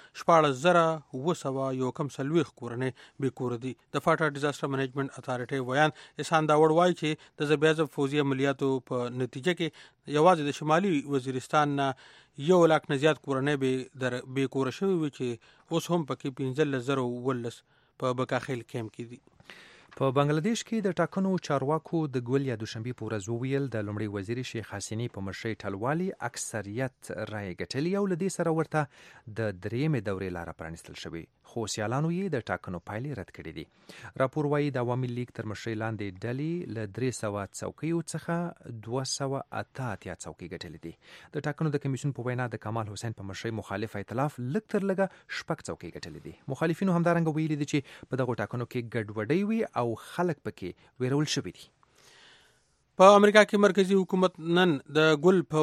14,900 کورنۍ بې کور دي. د فاټا ډیزاستر منیجمنت اتھارټي ویان احسان داوړ وايي چې د زبېزب فوزي عملیاتو په نتیجه کې یوازې د شمالي وزیرستان نه 1 لک نه زیات کورنۍ بې کور شوي وي چې اوس هم پکې 15,000 په بکاخیل کیمپ کې دي. په بنگلاديش کې د ټاکنو چارواکو د ګول یا دوشنبه په ورځ وویل د لومړي وزیر شیخ حسینی په مشرۍ ټلوالي اکثریت رای ګټلي او لدې سره ورته د 3مې دورې لاره پرانستل شوې، خو سیالانو یې د ټاکنو پایلې رد کړې دي. راپور وايي د عوامي لیگ تر مشرۍ لاندې ډلې له 300 څوکیو څخه 288 څوکۍ ګټلې دي. د ټاکنو د کمیسیون په وینا د کمال حسین په مشرۍ مخالف ائتلاف لږ تر لږه 6 څوکۍ ګټلې دي. مخالفینو همدارنګه ویلي دي چې په دغه ټاکنو کې ګډوډي وي او خلک پکې ویرول شوي دي. په امریکا کې مرکزی حکومت نن د ګل په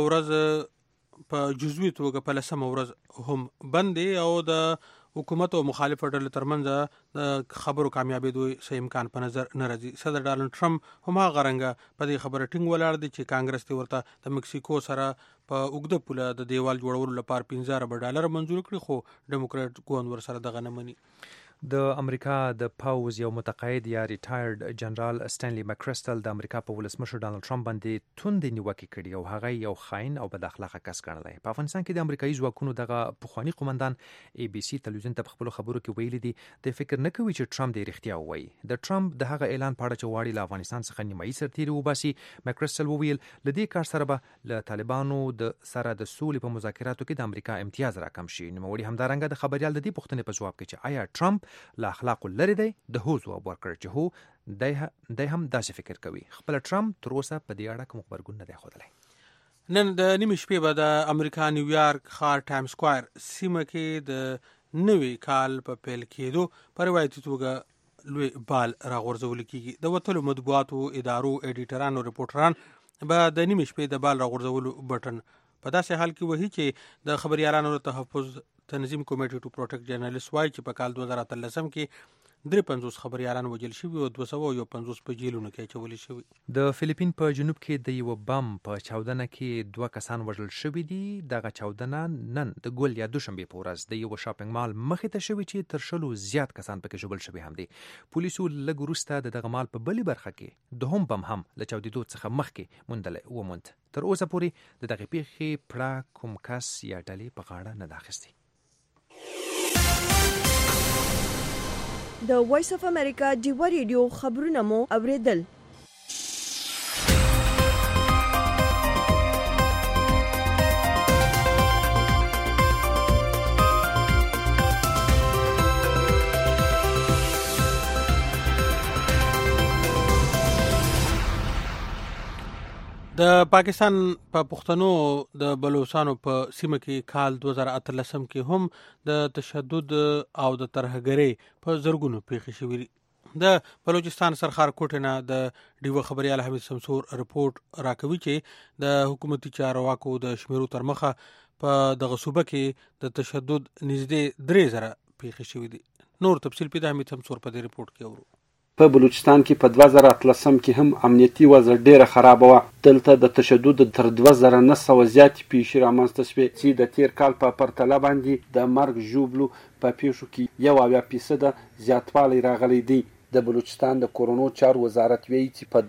ورځ په جزوي توګه په 10مه ورځ هم بند او د حکومت او مخالف ډلو ترمنځ د خبرو کامیابېدو څه امکان په نظر نه راځي. صدر ډانلډ ټرمپ هم هغه رنګه په دې خبره ټینګ ولاړ دی چې کانګرس ته ورته د مکسیکو سره په اوږده پوله د دیوال جوړولو لپاره $15 منظور کړي، خو ډیموکراټ ګوند ورسره دغه نه مني. د امریکا د پاوز یو متقاعد یا ریټایرډ جنرال سټینلی مکرسټل د امریکا په ولسمشر ډانلډ ټرمپ باندې توندې نیوکې کړي او هغه یو خاين او بد اخلاقه کس ګڼلی. په افغانستان کې د امریکایي ځواکونو دغه پخوانی قومندان ABC تلویزیون ته په خپلو خبرو کې ویلي دي د فکر نه کوي چې ټرمپ د رښتیا ووایي. د ټرمپ د هغه اعلان په اړه چې غواړي له افغانستان څخه نیمایي سرتیري وباسي، مکرسټل وویل له دې کار سره به له طالبانو سره د سولې په مذاکراتو کې د امریکا امتیاز راکم شي. نوموړي همدارنګه د خبريال د دې پوښتنې په جواب کې چې آیا ټرمپ له اخلاق لري دی د هو ځواب ورکړ چې هو دی هم داسې فکر کوي. خپل ټرمپ تر اوسه په دې اړه کوم خبرګون نه دی ښودلی. نن د نیمې شپې به د امریکا نیویارک ښار ټایم سکوائر سیمه کې د نوي کال په پیل کېدو په روایتي توګه لوی بال راغورځول کېږي. د وتلو مطبوعاتو ادارو ایډیټران او ریپورټران به د نیمې شپې د بال راغورځولو بټن په داسې حال کې وایي چې د خبريالانو تحفظ تنظیم کمیټې ټو پروټیکټ جرنالیست وایي چې په کال 2013 کې 53 خبريالان وژل شوي او 250 په جیلونو کې اچول شوي. د فلیپین په جنوب کې د یو بم په چاودنه کې 2 کسان وژل شوي دي. دغه چاودنه نن د ګول یا دوشنبه په ورځ د یو شاپینګ مال مخې ته شوي چې تر 100 زیات کسان پکې ژوبل شوي هم دي. پولیسو لږ وروسته دغه مال په بلې برخه کې د هم بم هم له چاودېدو څخه مخکې موندل. تر اوسه پورې د دغه پیښې پړه کوم کس یا ډلې په غاړه نه ده اخیستې. د وایس اف امریکا ډیوا ریډیو خبرونه مو اوریدل. د پاکستان په پښتنو د بلوچستانو په سیمه کې کال 2013 کې هم د تشدد او د ترهګرۍ په زرګونو پیښې شوې دي. د بلوچستان سرخار کوټه نه د ډیو خبريال حمید شمسور رپورټ راکوي چې د حکومتي چارواکو د شمیرو تر مخه په دغه صوبه کې د تشدد نږدې 3000 پیښې شوې دي. نور تفصیل پیدا حمید شمسور په دې رپورټ کې اورو. په بلوچستان کې په 2013 کې هم امنیتي وضع ډیره خراب و. دلته د تشدد تر 2900 زیات پیښې رامنځته شوې چې د تیر کال په پرتله باندې د مرګ ژوبلو په پیښو کې 1% زیاتوالی راغلی دی. د بلوچستان د کورونو چارو وزارت ویلي چې په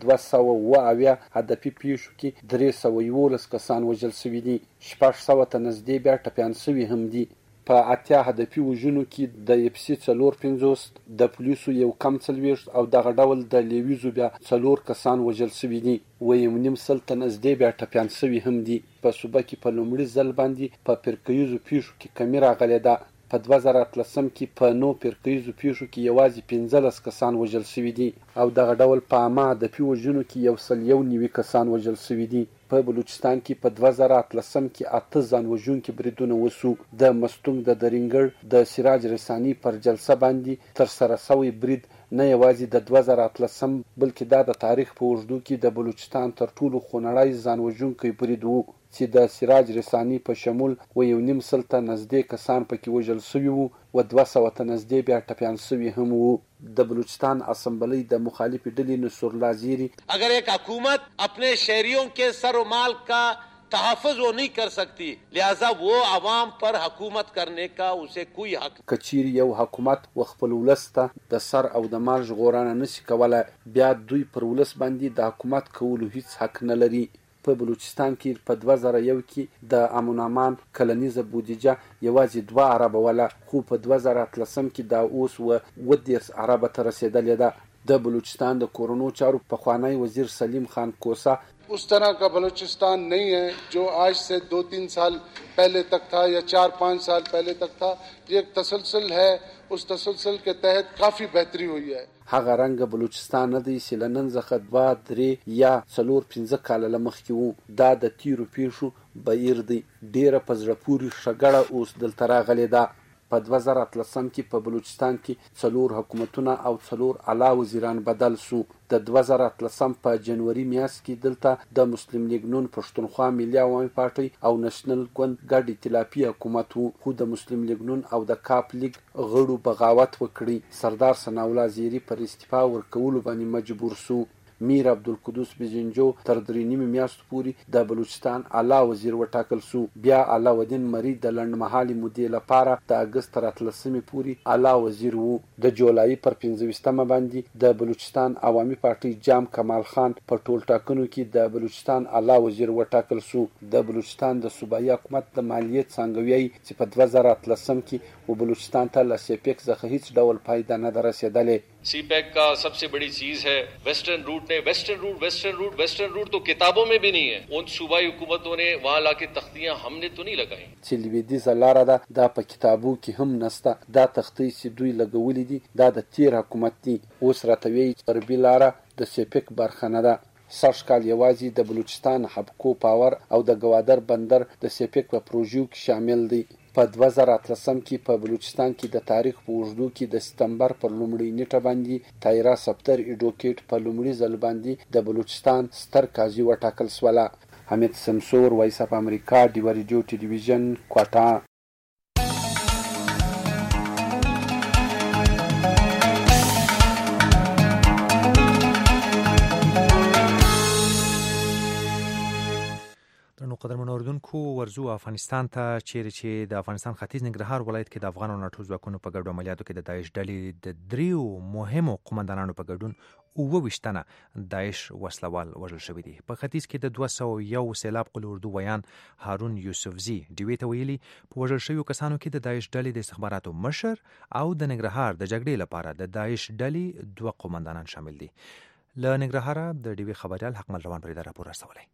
270 هدفي پیښو کې 311 کسان وژل شوي دي. 600 ته نږدې بیا ټپیان شوي هم دي. په 80 هدفي وژنو کې د اف سی 450 د پولیسو یو کم 40 او دغه ډول د لیویزو بیا 4 کسان وژل شوي دي. ویم نیم سل ته نږدې بیا ټپیان شوي هم دي. په صوبه کې په لومړي ځل باندې په پرکیزو پیښو کې کمی راغلی ده. په 2013 کې په 9 پرکیزو پیښو کې یوازې 15 کسان وژل شوي دي او دغه ډول په عامه هدفي وژنو کې 190 کسان وژل شوي دي. په بلوچستان کې په 2013 کې 8 ځان وژونکي بریدونه وسو. د مستونګ د درینګړ د سراج رساني پر جلسه باندې تر سره شوی برید نه یوازې د 2013 بلکې دا د تاریخ په اوږدو کې د بلوچستان تر ټولو خونړی ځان وژونکی برید وو چې د سراج رساني په شمول 1.5 ته نږدې کسان پکې وژل شوي وو و 200 ته نږدې بیا ټپیان شوي هم وو. د بلوچستان اسمبلی د مخالف ډلې نصر الله زیری اگر ایک حکومت اپنے شہریوں کے سر و مال کا تحفظ وہ نہیں کر سکتی لہذا وہ عوام پر حکومت کرنے کا اسے کوئی حق. کچیر یو حکومت وخپل ولس ته د سر او د مال ژغورنه نشي کولای بیا دوی پر ولس باندې د حکومت کولو هیڅ حق نه لري. په بلوچستان کې په 2001 کې د امن امان کلنیزه بودیجه یوازې 2 ارب ولا خو په 2013 کې دا اوس و 10 ارب ته رسیدلې ده. د بلوچستان د کورونو چارو پخوانی وزیر سلیم خان کوسا उस तरह का बलूचिस्तान नहीं है जो आज से 2-3 साल पहले तक था या 4-5 साल पहले तक था. ये एक तसलसल है. उस तसलसल के तहत काफी बेहतरी हुई है. هغه رنګ بلوچستان نه دی چې لنن څخه 2-3 یا 4-5 کال لمخکې وو. دا د تیرو پیښو بهیر دی. ډیره په زړه پورې شګړه اوس دلته راغلې ده. په 2013 کې په بلوچستان کې 4 حکومتونه او 4 اعلی وزیران بدل شو. د 2013 په جنوري میاشت کې دلته د مسلم لیگ نون پښتونخوا ملي عوامي پارټي او نېشنل ګوند ګډ ائتلافي حکومت وو خو د مسلم لیگ نون او د کاپ لیگ غړو بغاوت وکړي. سردار ثناء الله زیری پر استعفا ورکولو باندې مجبور شو. میر عبدالقدوس بزنجو تر 3 میاشتو پورې د بلوچستان اعلی وزیر وټاکل شو. بیا علاودین مری د لنډمهالي مودې لپاره د اگست تر 13 پورې اعلی وزیر وو. د جولای پر 15 باندې د بلوچستان عوامي پارټي جام کمال خان په ټول ټاکنو کې د بلوچستان اعلی وزیر وټاکل شو. د بلوچستان د صوبایي حکومت د مالیې څنګه چې په 2013 کې و بلوچستان ته له سیپیک څخه هیڅ ډول فائدہ نه دررسیدلې. सीपैक का सबसे बड़ी चीज है वेस्टर्न रूट ने वेस्टर्न रूट तो किताबों में भी नहीं है. उन सूबाई हुकूमतों ने वहाँ लाके तख्तियां हमने तो नहीं लगाई. چې لویدیځه لاره ده دا په کتابو کې هم نسته. دا تختې چې دوی لګولې دي دا د تیر حکومت دي. اوس راته وایي چې غربي لاره د سیپیک برخه نه ده. سږ کال یوازې د بلوچستان حبکو پاور او د گوادر بندر د سیپیک په پروژو کې شامل دي. په 2013 کې په بلوچستان کې د تاریخ په اوږدو کې د سپتمبر پر لومړۍ نیټه باندې تایرا سپتر ایډوکیټ په لومړي ځل باندې د بلوچستان ستر قاضي وټاکل شوله. حمید سمسور، وایس اف امریکا، ډیوا ریډیو ټلویزیون، کوټا. قدرمن اوردونکو ورزو افغانستان ته چې د افغانستان ختیځ ننګرهار ولایت کې د افغان او ناټو ځواکونو په ګډو عملیاتو کې د داعش ډلې د 3 مهمو قومندانانو په ګډون 29 تنه داعش وسلوال وژل شوي دي. په ختیځ کې د 201 سیلاب قل اردو ویان هارون یوسفزي ډیوې ته ویلي په وژل شویو کسانو کې د داعش ډلې د استخباراتو مشر او د ننګرهار د جګړې لپاره د داعش ډلې 2 قومندانان شامل دي. له ننګرهار د ډیوې خبريال حکمل روان پرې راپور راستولی.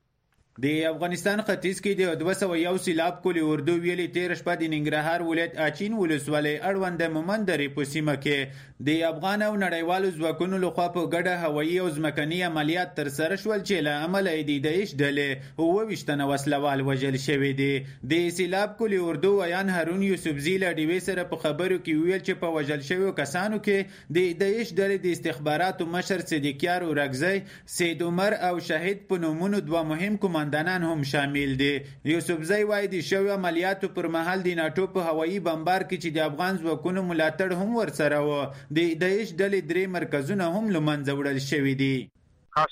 د افغانستان ختیځ کې د 201 سیلاب کلی اردو ویلي تیر شپه د ننګرهار ولایت اچین ولسوالۍ اړوند مومندرې په سیمه کې د افغان او نړیوالو ځواکونو لخوا په ګډه هوایي او ځمکني عملیات ترسره شول چې له امله د داعش ډلې 29 تنه وسلوال وژل شوي دي. د سیلاب کلی اردو ویان هارون یوسفزي له ډیوې سره په خبرو کې ویل چې په وژل شویو کسانو کې د داعش ډلې د استخباراتو مشر صدیقیار اورګزی، سید عمر او شهید په نومونو 2 مهم قومندانان هم شامل دي. یوسفزی وایي د شویو عملیاتو پر مهال د ناټو په هوایي بمبار کې چې د افغان ځواکونو ملاتړ هم ورسره و، د داعش ډلې 3 مرکزونه هم له منځه وړل شوي دي. خاص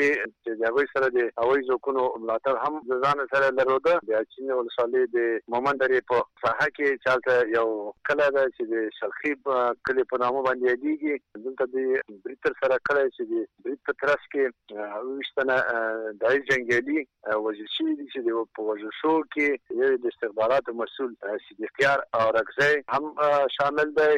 چې د هغوی سره د هوایي ځواکونو ملاتړ هم د ځان سره لرلوده. د اچین ولسوالۍ د مومندرې په ساحه کې چالته یو کلی ده چې د شلخیب کلي په نامه باندې یادېږي. دلته د بریتر سره کلی چې د برید په ترڅ کې 29 تنه داعش جنګیالي وژل شوي دي چې په وژل شوو کې یو د استخباراتو مسؤل صدیقیار اورګزی هم شامل دی.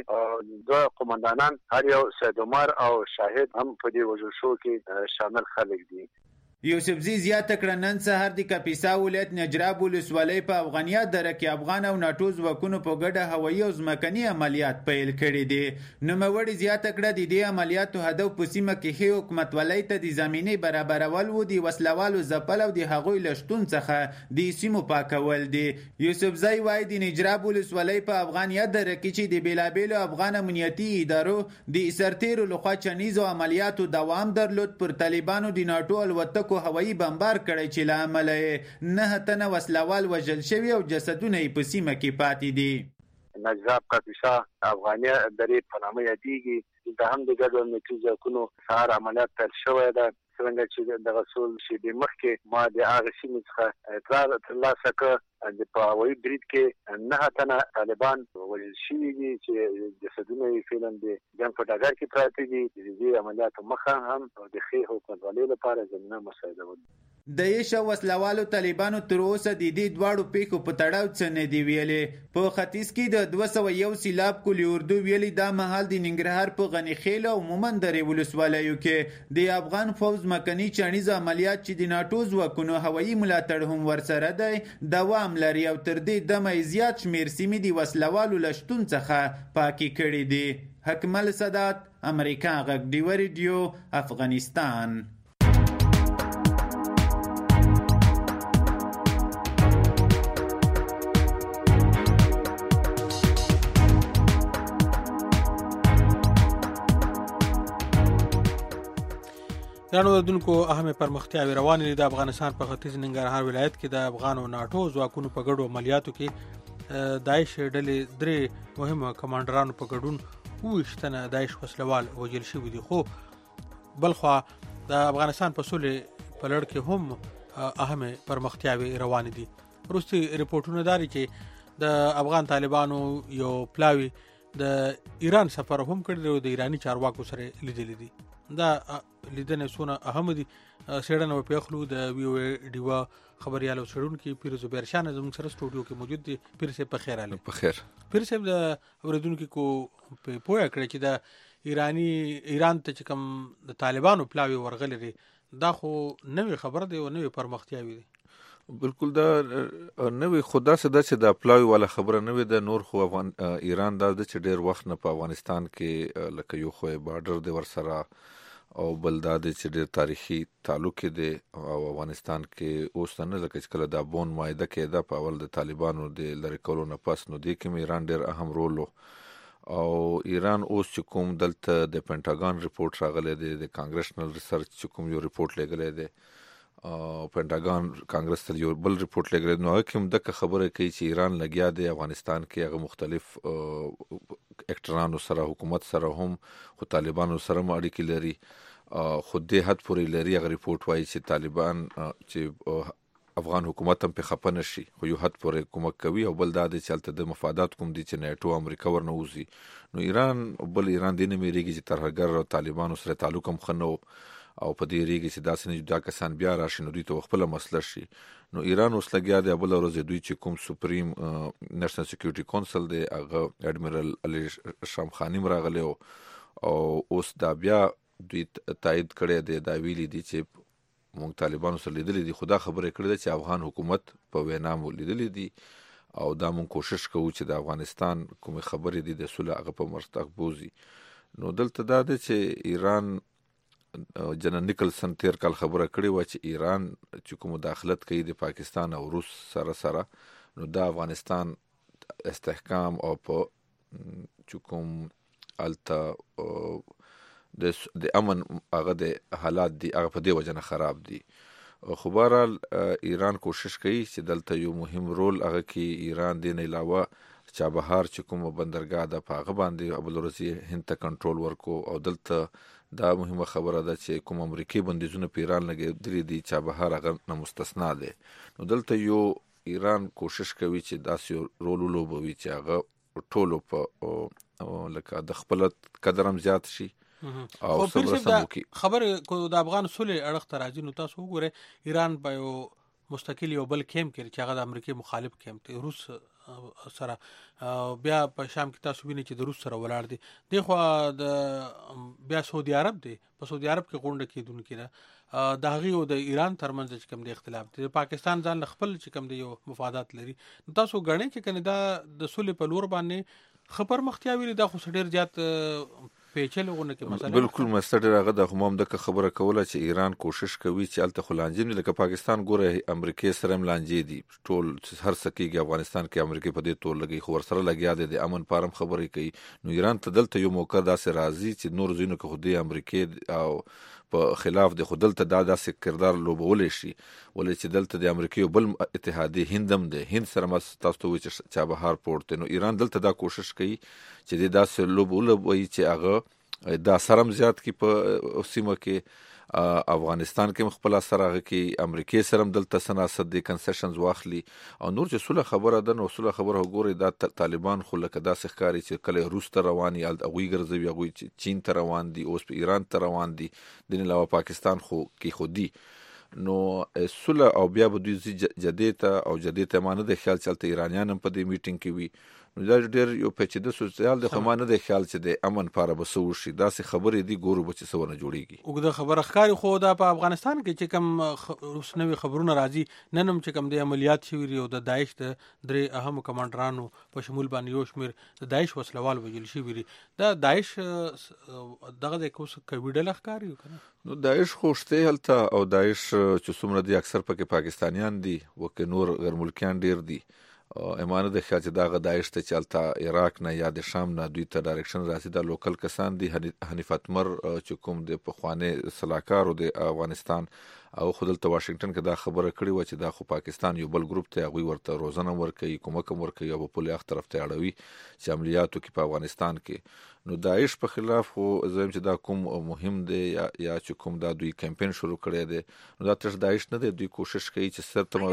2 قومندانان هر یو سید عمر او شاهد هم په دې وژل شوو کې شامل خلک دي. یوسفزي زیاته کړه نن سهار د کاپیسا ولایت نجراب ولسوالۍ په افغانیا دره کې افغان او ناټو ځواکونو په ګډه هوایي او ځمکني عملیات پیل کړي دي. نوموړي زیاته کړه د دې عملیاتو هدف په سیمه کې ښې حکومتولۍ ته د زمینې برابرول و، د وسلوالو ځپل او د هغوی له شتون څخه د سیمو پاکول دي. یوسفزي وایي د نجراب ولسوالۍ په افغانیا دره کې چې د بیلابیلو افغان امنیتي ادارو د سرتیرو لخوا چنیزو عملیاتو دوام درلود، پر طالبانو د ناټو الوتکو هوایي بمبار کړی چې له امله 9 تنه وسلوال وژل شوي او جسدونه یې په سیمه کې پاتې دي. نجراب کاپیسا افغانیا درې په نامه یادېږي. دلته هم د ګډو امنیتي ځواکونو سهار عملیات پیل شوی ده. څرنګه چې د رسول شیبې مخکې ما د هغه سیمې څخه اطلاع ترلاسه کړه د په هوایي برید کې 9 تنه طالبان وژل شوي دي چې جسدونه یې فعلا د جنګ په ډګر کې پراته دي. د دې عملیاتو مخه هم د ښې حکومتولۍ لپاره زمینه مساعدول. داعش او وسلوالو طالبانو تر اوسه د دې دواړو پیښو په تړاو څه نه دی ویلي. په ختیځ کې د 201 سیلاب کلی اردو ویلي دا مهال د ننګرهار په غنی خیل او مومندرې ولسوالیو کې د افغان فوز مکني چانیز عملیات چې د ناټو ځواکونو هوایي ملاتړ هم ورسره دی دوام لري او تر دې دمه زیات شمیر سیمې د وسلوالو له شتون څخه پاکي کړي دي. حکمل سادات، امریکا غږ، ډیوا ریډیو، افغانستان. ګرانو اوریدونکو، اهمه پرمختیاوې روانې دي. د افغانستان په ختیځ ننګرهار ولایت کې د افغان او ناټو ځواکونو په ګډو عملیاتو کې داعش ډلې 3 مهم کمانډرانو په ګډون 29 تنه داعش وسلوال وژل شوي دي. خو بلخوا د افغانستان په سولې په لړ کې هم اهمه پرمختیاوې روانې دي. وروستي ریپورتونه داري چې د افغان طالبانو یو پلاوی د ایران سفر هم کړی دی او د ایرانی چارواکو سره لیدلې دي. دا لیدنه سونه اهم دي. سیړنه په خلو د وی او ډیوا خبريالو سړونکو پیر زبیر شاه زموږ سره سټوډیو کې موجود دي. پیر صاحب په خیر اله. په خیر. پیر صاحب د اوریدونکو کو په پوهه کړی چې د ایران ته چې کوم د طالبانو پلاوی ورغلي دي دا خو نوې خبر دی او نوې پرمختیاوي دي. بالکل دا نوې خدا سره چې د پلاوی ولا خبره نوې د نور خو ایران دا چې ډېر وخت نه په افغانستان کې لکه یو خو بارډر دی ورسره او بلداد چې ډېر تاریخي تعلق دی او افغانستان کې اوس نه لکه چې کله د بون مایده کې د په اول د طالبانو د لری کولو نه پس نو دی کې ایران ډېر اهم رول او ایران اوس چې کوم دلته د پینټاګان ریپورت راغلی دی د کانګریشنل ریسرچ چې کوم یو ریپورت لګلی دی پینټاګان کانګرس ته یو بل ریپورت لګره نو هغه کوم دغه خبره کوي چې ایران لګیا دی افغانستان کې هغه مختلف اکټرانو سره حکومت سره هم خو طالبانو سره هم اړیکې لري خو دې حد پورې لري هغه ریپورت وایي چې طالبان چې افغان حکومت هم په خپنه شي خو یو حد پورې کومک کوي او بل دا چې چلته د مفادات کوم دي چې نیټو امریکا ورنوزي نو ایران دینه میریږي چې ترهګر او طالبانو سره تعلق هم خنو او په دې ریږي چې داسې نه جدا کسان بیا راشي نو دوی ته خپل مسله شي نو ایران اوس لګیا دی بل ورځ دوی چې کوم سپریم نېشنل سکیورټي کونسل دی هغه اډمیرل علي شام خانی راغلی او اوس دا بیا دوی تایید کړی دی دا ویلي دي چې مونږ طالبانو سره لیدلې دي خدا خبره کړې ده چې افغان حکومت په وینا مو لیدلې دي او دا مونږ کوشش کوو چې د افغانستان کوم خبرې دي د صلح هغه په مرتق بوزي نو دلته دا ده چې ایران جنرال نیکلسن تیر کال خبره کړې و چې ایران چې کوم مداخلت کوي د پاکستان او روس سره نو دا افغانستان استحکام او په چې کوم الته د امن هغه د حالات دي هغه په دې وجه نه خراب دي خو بهرحال ایران کوشش کوي چې دلته یو مهم رول هغه کې ایران دین علاوه چابهار چې کوم بندرګاه ده په هغه باندې ابلورزي هند ته کنټرول ورکو او دلته دا مهمه خبره ده چې کوم امریکای بندیزونه په ایران لګېدلي دي چابهار هغه نه مستثنا دي نو دلته یو ایران کوشش کوي چې داسې رول ولوبوي چې هغه ټولو په لکه د خپل قدرم زیات شي او خبر کو د افغان صلح اړخ ته راځي نو تاسو وګورئ ایران په یو مستقل یو بل کیمپ کې چې هغه د امریکای مخالف کیمپ دی روس سره بیا په شام کې تاسو وینئ چې د روس سره ولاړ دي دغه د بیا سعودي عرب دی په سعودي عرب کې غونډه کېدونکې ده د هغې او د ایران ترمنځ چې کوم د اختلاف دی پاکستان ځان خپل چې کوم دی یو مفادات لري نو تاسو ګڼئ چې کنه دا د صلح په لور باندې خبر مختیا ویلي دا خو ډېر زیات پیچلهونه کې مسله بالکل مستر هغه د همام د خبره کوله چې ایران کوشش کوي چې الته خلانجیم لکه پاکستان ګوره امریکای سره ملانجې دي ټول هر سکیږي افغانستان کې امریکای په دې تور لګي خو ور سره لګیا دي د امن پارم خبرې کوي نو ایران ته دلته یو موقع داسې راځي چې نور زینو کې خودي امریکای او په خلاف د خودلته داسې کردار لوبول شي ولې چې دلته د امریکای بل اتحادیه هندم ده هند سره مس تاسو ته چې چابهار پورته نو ایران دلته دا کوشش کوي چې داسې لوبول وي چې هغه دا سرم زیات کی په سیمه کې افغانستان کې خپل سره کې امریکای سره دلته سناسد دي کنسیشنز واخلي او نور چې صلح خبره ده نو صلح خبره وګوري دا طالبان خو لکه داسې ښکاري چې کله روس ته روان یا هغوی ګرځوي هغوی چې چین ته روان دي اوس په ایران ته روان دي د علاوه پاکستان خو کې خودي نو صلح او بیا به دوی جدید ته مانه د خیال چلته ایرانیان هم په دې میټینګ کې وي نو دا ډېر یو پیچیده سوسیال د خمانه د خیال چې د امن لپاره به سو شي داسې خبرې دي ګورو به چې سونه جوړیږي وګړه خبره ښکاری خو دا په افغانستان کې چې کوم روسنوي خبرونه راځي ننم چې کوم د عملیات شوی او د داعش د درې اهم کمانډرانو په شمول باندې یو شمیر د داعش وسلوال وجل شوی دا داعش دغه د کوس کویډل ښکاری کنه نو داعش خوشته هلته او داعش چې څومره دي اکثر پکې پاکستانیان دي وکه نور غیر ملکیان ډیر دي امانه د خیال چې دا داعش ته چلته عراق نه یا د شام نه دوی ته ډایرکشن راځي دا لوکل کسان دي حنیف اتمر چې کوم د پخوانه صلاحکار د افغانستان او خودلته واشنگټن کې دا خبره کړې و چې دا خو پاکستان یو بل ګروپ ته غوي ورته روزنه ورکوي کومک ورکوي او په پولیس طرف ته اړوي چې عملیاتو کې په افغانستان کې نو داعش په خلاف خو زم چې دا کوم مهم دی یا چې کوم دا دوی کمپاین شروع کړی دی نو دا تر داعش نه دی دوی کوشش کوي چې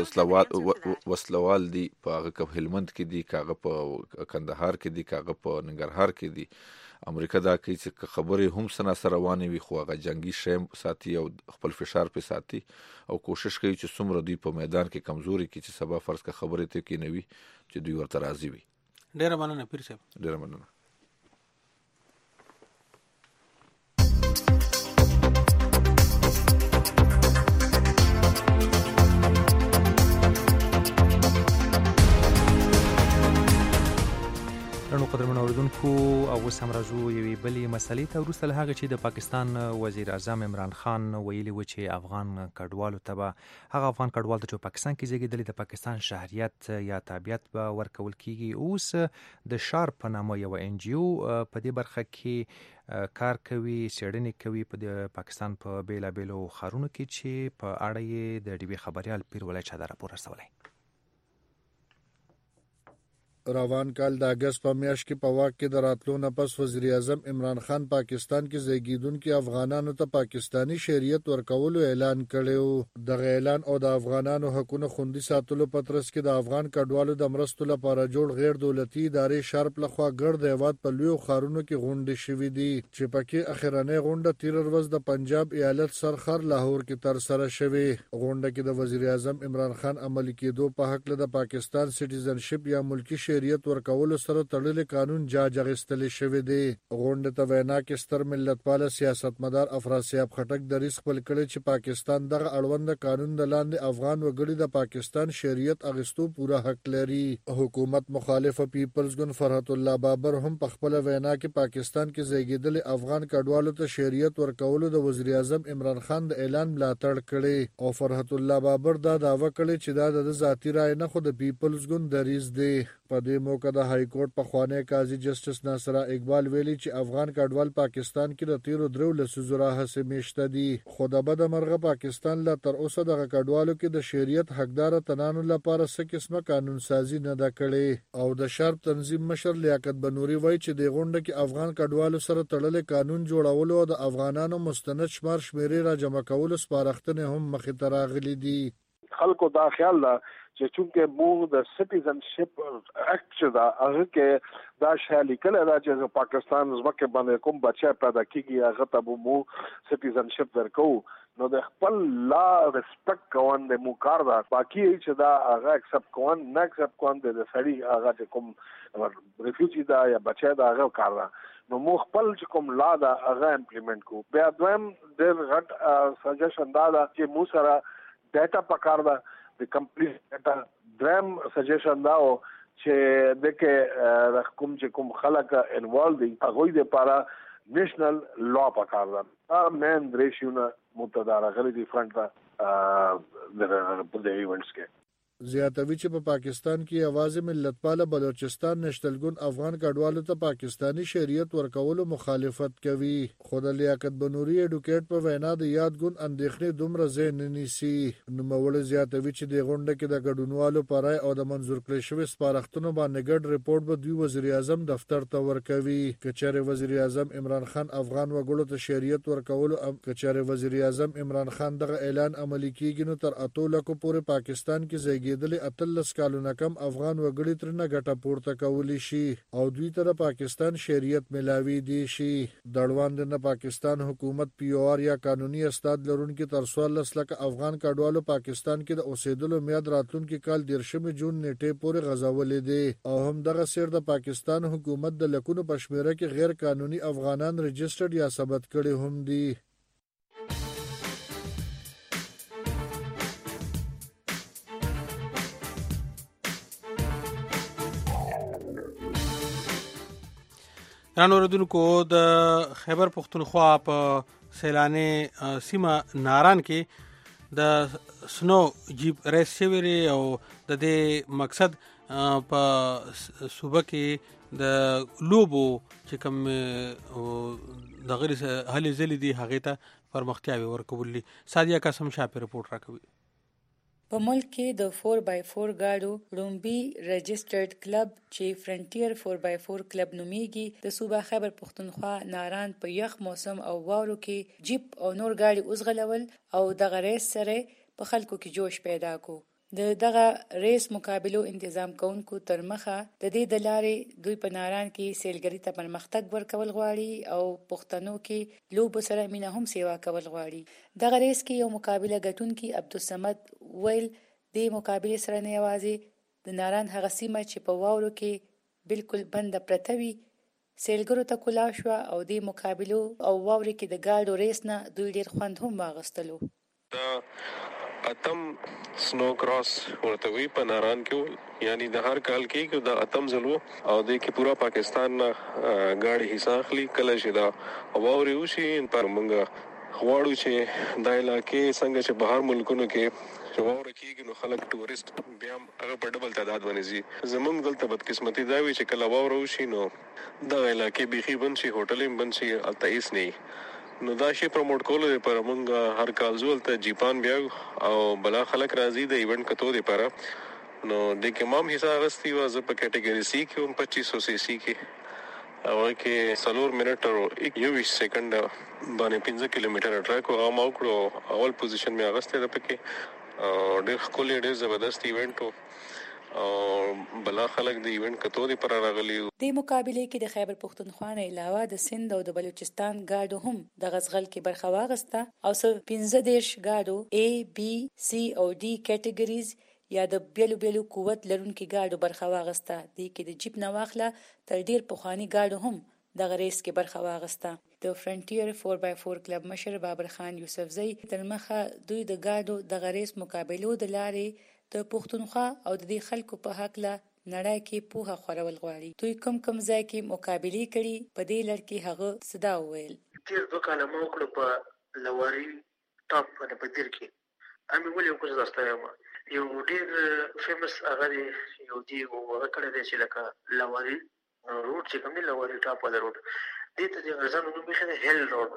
سرته وسلوال دي په هغه هلمند کې دي کاغه په کندهار کې دي کاغه په ننګرهار کې دي امریکا دا کوي چې خبرې هم سنا سره روانې وي خو هغه جنگي شیم ساتي او خپل فشار په ساتي او کوشش کوي چې څومره دوی په میدان کې کمزوري کې چې سبا فرض کا خبرې ته کې نوي چې دوی ورته راضي وي ډېر مننه پیر صاحب ډېر مننه درنو قدرمنو اوریدونکو او اوس هم راځو یوې بلې مسلې ته وروسته له هغه چې د پاکستان وزیر اعظم عمران خان ویلي و چې افغان کډوالو ته به هغه افغان کډوال ته چې پاکستان کې زیږېدلي د پاکستان شهریت یا تابعیت به ورکول کیږي. اوس د شارپ په نامه یو NGO په دې برخه کې کار کوي، څېړنې کوي په پاکستان په بیلابیلو ښارونو کې چې په اړه یې د ډیوي خبریال پیر ولای چا دا راپور رسولی. روان کال د اگست په میاشت کې په واک کې د راتلو نه پس وزیر اعظم عمران خان پاکستان کې زیږیدونکو افغانانو ته پاکستانی شهریت ورکولو اعلان کړی. دغه اعلان او د افغانانو حقوقو خوندي ساتلو په ترڅ کې د افغان کډوالو د مرستو لپاره جوړ غیر دولتي ادارې شارپ لخوا ګرد هیواد په لویو ښارونو کې غونډې شوې دي چې پکې اخرنۍ غونډه تیر ورځ د پنجاب ایالت سرخر لاهور کې تر سره شوې. غونډه کې د وزیر اعظم عمران خان عملي کېدو په حق له پاکستان سټیزنشپ یا ملکی شهریت ورکولو سره تړلې قانون جاج اخیستل شوی دی. غونډه ته وینا کې ستر ملتپال سیاستمدار افراسیاب خټک دریځ خپل کړی چې پاکستان دغه اړوند قانون د لاندې افغان وګړي د پاکستان شهریت اخیستو پوره حق لري. حکومت مخالف پیپلز ګوند فرحت الله بابر هم په خپل وینا کې پاکستان کې زیږیدل افغان کډوالو ته شهریت ورکولو د وزیر اعظم عمران خان د اعلان ملاتړ کړي او فرحت الله بابر دا دعوه کړې چې دا د ذاتی رائے نه خو د پیپلز ګوند دریځ دی. په دې موقع د های کورټ پخوانی قاضي جسټس ناصر اقبال ویلي چې افغان کډوال پاکستان کې د تیرو درو لسیزو راهیسې میشته دي، خو د بده مرغه پاکستان لا تر اوسه دغه کډوالو کې د شهریت حقدار تنانو لپاره څه قسمه قانون سازي نه ده کړې. او د شرپ تنظیم مشر لیاقت بنوري وایي چې د غونډه کې افغان کډوالو سره تړلې قانون جوړولو او د افغانانو مستند شمار شمیرې را جمع کولو سپارښتنې هم مخې ته راغلي دي. خلکو دا خیال ده چې چونکه موږ د سټیزنشپ اکټ چې دا هغه کې دا شایع لیکل دا چې پاکستان زمکه باندې کوم بچا پیدا کیږي هغه ته موږ سټیزنشپ ورکو، نو د خپل لا ریسپیکټ کوون د مو کار دا باقي چې دا هغه ایکسپټ کوون نه ایکسپټ کوون د سړي هغه چې کوم ریفیوجی دا یا بچا دا هغه کار دا نو مو خپل چې کوم لا دا هغه امپلیمنٹ کو. بیا دویم د غټ سجیشن دا چې مو سره ډیټا پکار دا د کمپلیټ ډیټا. دریم سجیشن دا چې دغه کوم چې کوم خلک انوالو دي هغه د لپاره نېشنل لا پکار دا مین ریشیونه متدارا غلي دي فرنٹ د ایونټس کې زیاتوي چې په پاکستان کې اواز ملتپال بلوچستان نشتلګون افغان کډوالو ته پاکستانی شهریت ورکولو مخالفت کوي. خود لیاقت بنوري اډوکیټ په وینا د یادګون اندېښنې دومره ځای نه نیسي. نوموړی زیاتوي چې د غونډه کې د ګډونوالو پر رای او د منظور کړی شوی سپارښتنو باندې ګډ ریپورت به دوی وزیر اعظم دفتر ته ورکوي. کچېره وزیر اعظم عمران خان افغان وګړو ته شهریت ورکولو کچېره وزیر اعظم عمران خان دغه اعلان عملي کیږي نو تر 8 لکو پورې پاکستان کې زیږیدلي اتلس کالونه کم افغان وګړي ترنه ګټه پورته کولی شي او دوی ته د پاکستان شهریت ملاوي دي شي. د اړوند نه پاکستان حکومت POR یا قانوني استاد لرونکي تر 14 لکه افغان کډوالو پاکستان کې د اوسېدلو میاد راتلونکي کال 13 جون نیټه پورې غځولې دي او هم دغه سیر د پاکستان حکومت د لکونو په شمیره کې غیر قانوني افغانان رجسټرډ یا ثبت کړي هم دي. رانو ردونکو د خیبر پختونخوا په سیلاني سیمه ناران کې د سنو جیپ ریس شوی او د دې مقصد په صوبه کې د لوبو چې کوم د غیر هلي ځلې دي هغه ته پرمختیاوي ورکولي. سادیا قاسم شاه په رپورت راکوي. په ملک کې د 4x4 گاډو لومبي رجسټرډ کلب چې فرنټیر 4x4 کلب نومیږي د صوبه خیبر پختونخوا ناران په یخ موسم او واورو کې جیپ او نور گاډي اوسغلول او دغه ریس سره په خلکو کې جوش پیدا کو. دغه ریس مقابلو تنظیم کوونکو تر مخه د دې د لارې دوی په ناران کې سیلګری ته پرمختګ ورکول غواړي او پښتنو کې لوبو سره مینه هم سیوا کول غواړي. دغه ریس کې یو مقابله ګټونکي عبدالصمد ویل د مقابله سره نه یوازې د ناران هغه سیمه چې په واورو کې بالکل بنده پرته وي سیلګرو ته کولا شو او د مقابلو او واورو کې د ګاډو ریس نه دوی ډیر خوند هم واغستلو. اتم سنو کراس ورته وی په ناران کې یعنی د هر کال کې د اتم زلو او د کې پورا پاکستان غاړي حصہ اخلي کله چې دا واوري وشي پر موږ غواړو چې د علاقې څنګه چې بهر ملکونو کې واوره کېږي نو خلک ټورست بیا هغه په ډبل تعداد باندې زمونږ دلته بدقسمتي دا وي چې کله واوره وشي نو د علاقې بيخي بند شي هوټلې بند شي الته هیڅ نه نو دا شی پروموټ کولو لپاره موږ هر کال زولته جیپان بیا او بلا خلک راځي د ایونت کتو لپاره نو د کمام حصہ غستي و ز په کټګوري سی کې 2500 سی سی کې او کې 3 منټ او 21 سکند باندې 15 کیلومتر ټریک او ما وکړو اول پوزیشن می اغسته د پکې ډېر خولي ډېر زبردست ایونت او بلا خلک د ایونت کتو دی پر راغلی د مقابله کې د خیبر پختونخوا نه علاوه د سند او د بلوچستان ګاډو هم د غزغل کې برخه واغسته او څو 15 ګاډو A B C او D کټګوریز یا د بیلو بیلو قوت لرونکي ګاډو برخه واغسته د کې د جیپ نواخله تر ډیر پخوانی ګاډو هم د غریس کې برخه واغسته د فرنټیر 4x4 کلب مشر بابر خان یوسفزئی تر مخه دوی د ګاډو د غریس مقابلو د لارې د پښتونخوا او د خلکو په حق له نړۍ کې پوهه خورول غواړي دوی کم ځای کې مقابله کړي په دې لړ کې هغه صدا وویل تیر دوه کاله مو کړ په لواري ټاپ په بدر کې امي ولې کوم ځای ستایم یو ډیر فیمس هغه یو دی او هغه کړه د چې لکه لواري روډ چې کوم دی لواري ټاپ ولا روډ دې ته د غزانو نوم یې هل روډ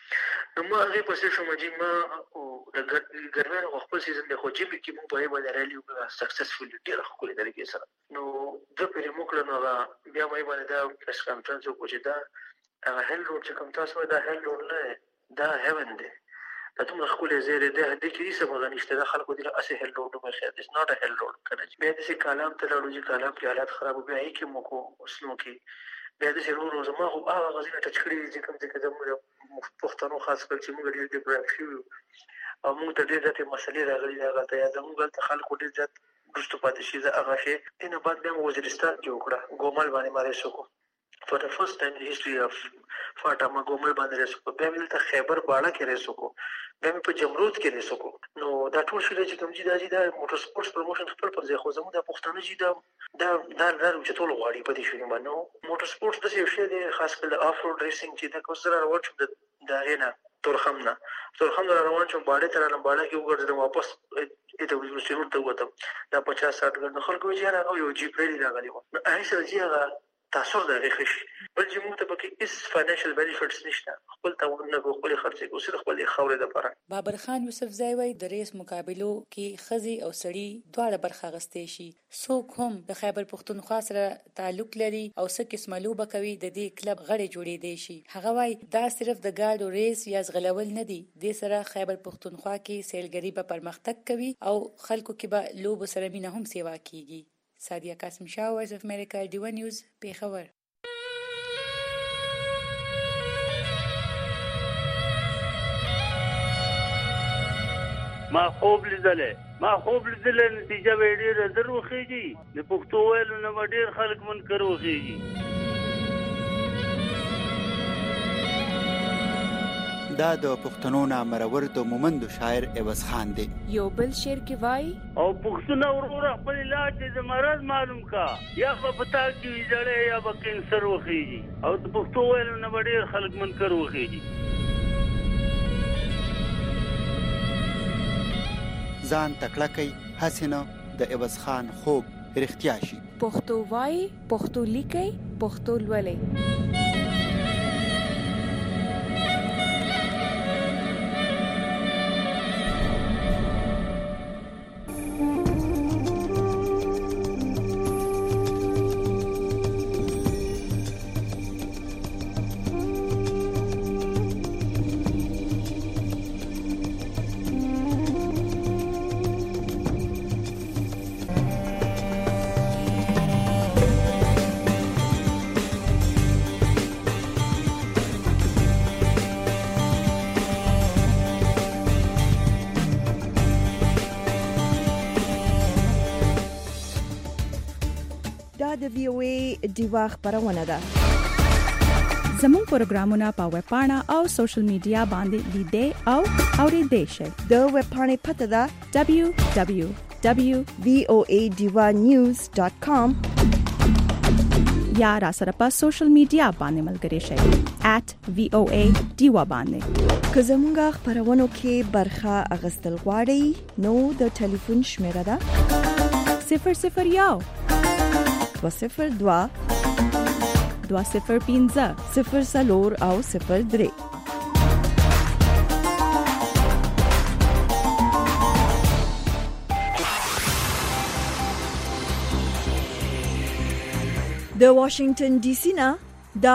نو ما هغه په څیر شو چې ما د ګرمه خپل سیزن د خوجي کې مو په باندې رالي او سکسسفل ډیر خو کولې درې سره نو د پرې موکل نو بیا مې باندې دا پریس کانفرنس وکړ دا هل روډ چې کوم تاسو دا هل روډ نه دا هیون دی دا ته خپل زیره ده د کې څه مغنيشته د خلکو د اسه هل روډ په خیر it's not a hell road کنه بیا د سې کلام ته لاړو چې کلام کې حالات خراب بیا یې کې مو کو اسلو کې بیا د سې روز ما هو هغه غزنه ټچ کړی چې کوم څه کوم پښتنو خاص کر چې موږ ډېر ډیپرشیو او موږ ته ډېر ځته مسلې راغلي دا ته یا موږ ته خلکو ډېر ځت رښتو پاتې شي دا هغه شی ان بعد بیا وزیرستان جوړ کړه ګومل باندې مارې شو for the first time in the history of فاټما ګومل باندې رسو بیا مل ته خیبر باړه کې رسو کو بیا په جمرود کې رسو کو نو دا ټول شي چې کوم چې دا موټر سپورټس پروموشن خپل پر ځای خو زموږ د پښتون چې دا چې ټول غواړي په دې شي باندې موټر سپورټس د یو شی دی خاص کر د اف روډ ریسینګ چې د کوسره روان شو د غینا تورخم روان شو باندې تر نه باندې کې وګرځم واپس اته ورسېږم ته وته دا 50-60 غن خلکو چې راغلی یو جی پری راغلی نو هیڅ چې تاسو د غیخش بل چې موږ ته پکې اس فاینانشل بینیفټس نشته خپل تاونه خپل خرڅې کو صرف خپل خورې د لپاره بابر خان یوسفزئی وای د ریس مقابلو کې خزي او سړی دواړه برخه غستې شي څوک هم د خیبر پختونخوا سره تعلق لري او څه قسمه لوبه کوي د دې کلب غړي جوړې دي شي هغه وای دا صرف د ګاډو ریس یا زغلول نه دي د سره خیبر پختونخوا کې سیلګری په پرمختګ کوي او خلکو کې به لوب سره مینه هم سیوا کیږي سادیا قاسم شاه وایس اف امریکا ډیو نیوز پیښور ما خوب لیدلې نتیجه به ډېره در وخیږي د پښتو ویلو نه به ډېر خلک منکر وخیږي دا د پښتنو نامرور د مومندو شاعر عوض خان دی یو بل شعر کې وای او پښتون ورور خپل علاج د مرض معلوم کا یا په پتا کې جړې یا په کینسر وخیږي او د پښتو ویلو نه ډېر خلک منکر وخیږي ځان تکړه کوي حسنه د عوض خان خوب رښتیا شي پښتو وای پښتو لیکي پښتو لولي د وی او ای دیوا خبرونه ده زموږ پروګرامونه په ویب پاڼه او سوشل میډیا باندې لیدئ او اورېدئ شئ. د ویب پاڼې پته ده www.voanews.com یا را سره په سوشل میډیا باندې ملګري شئ @VOA ډیوا باندې. که زموږ خبرونو کې برخه اغستل غواړئ نو د ټلیفون شمیره ده 001 202 205 04 او 03. د واشنگټن ډي سي نه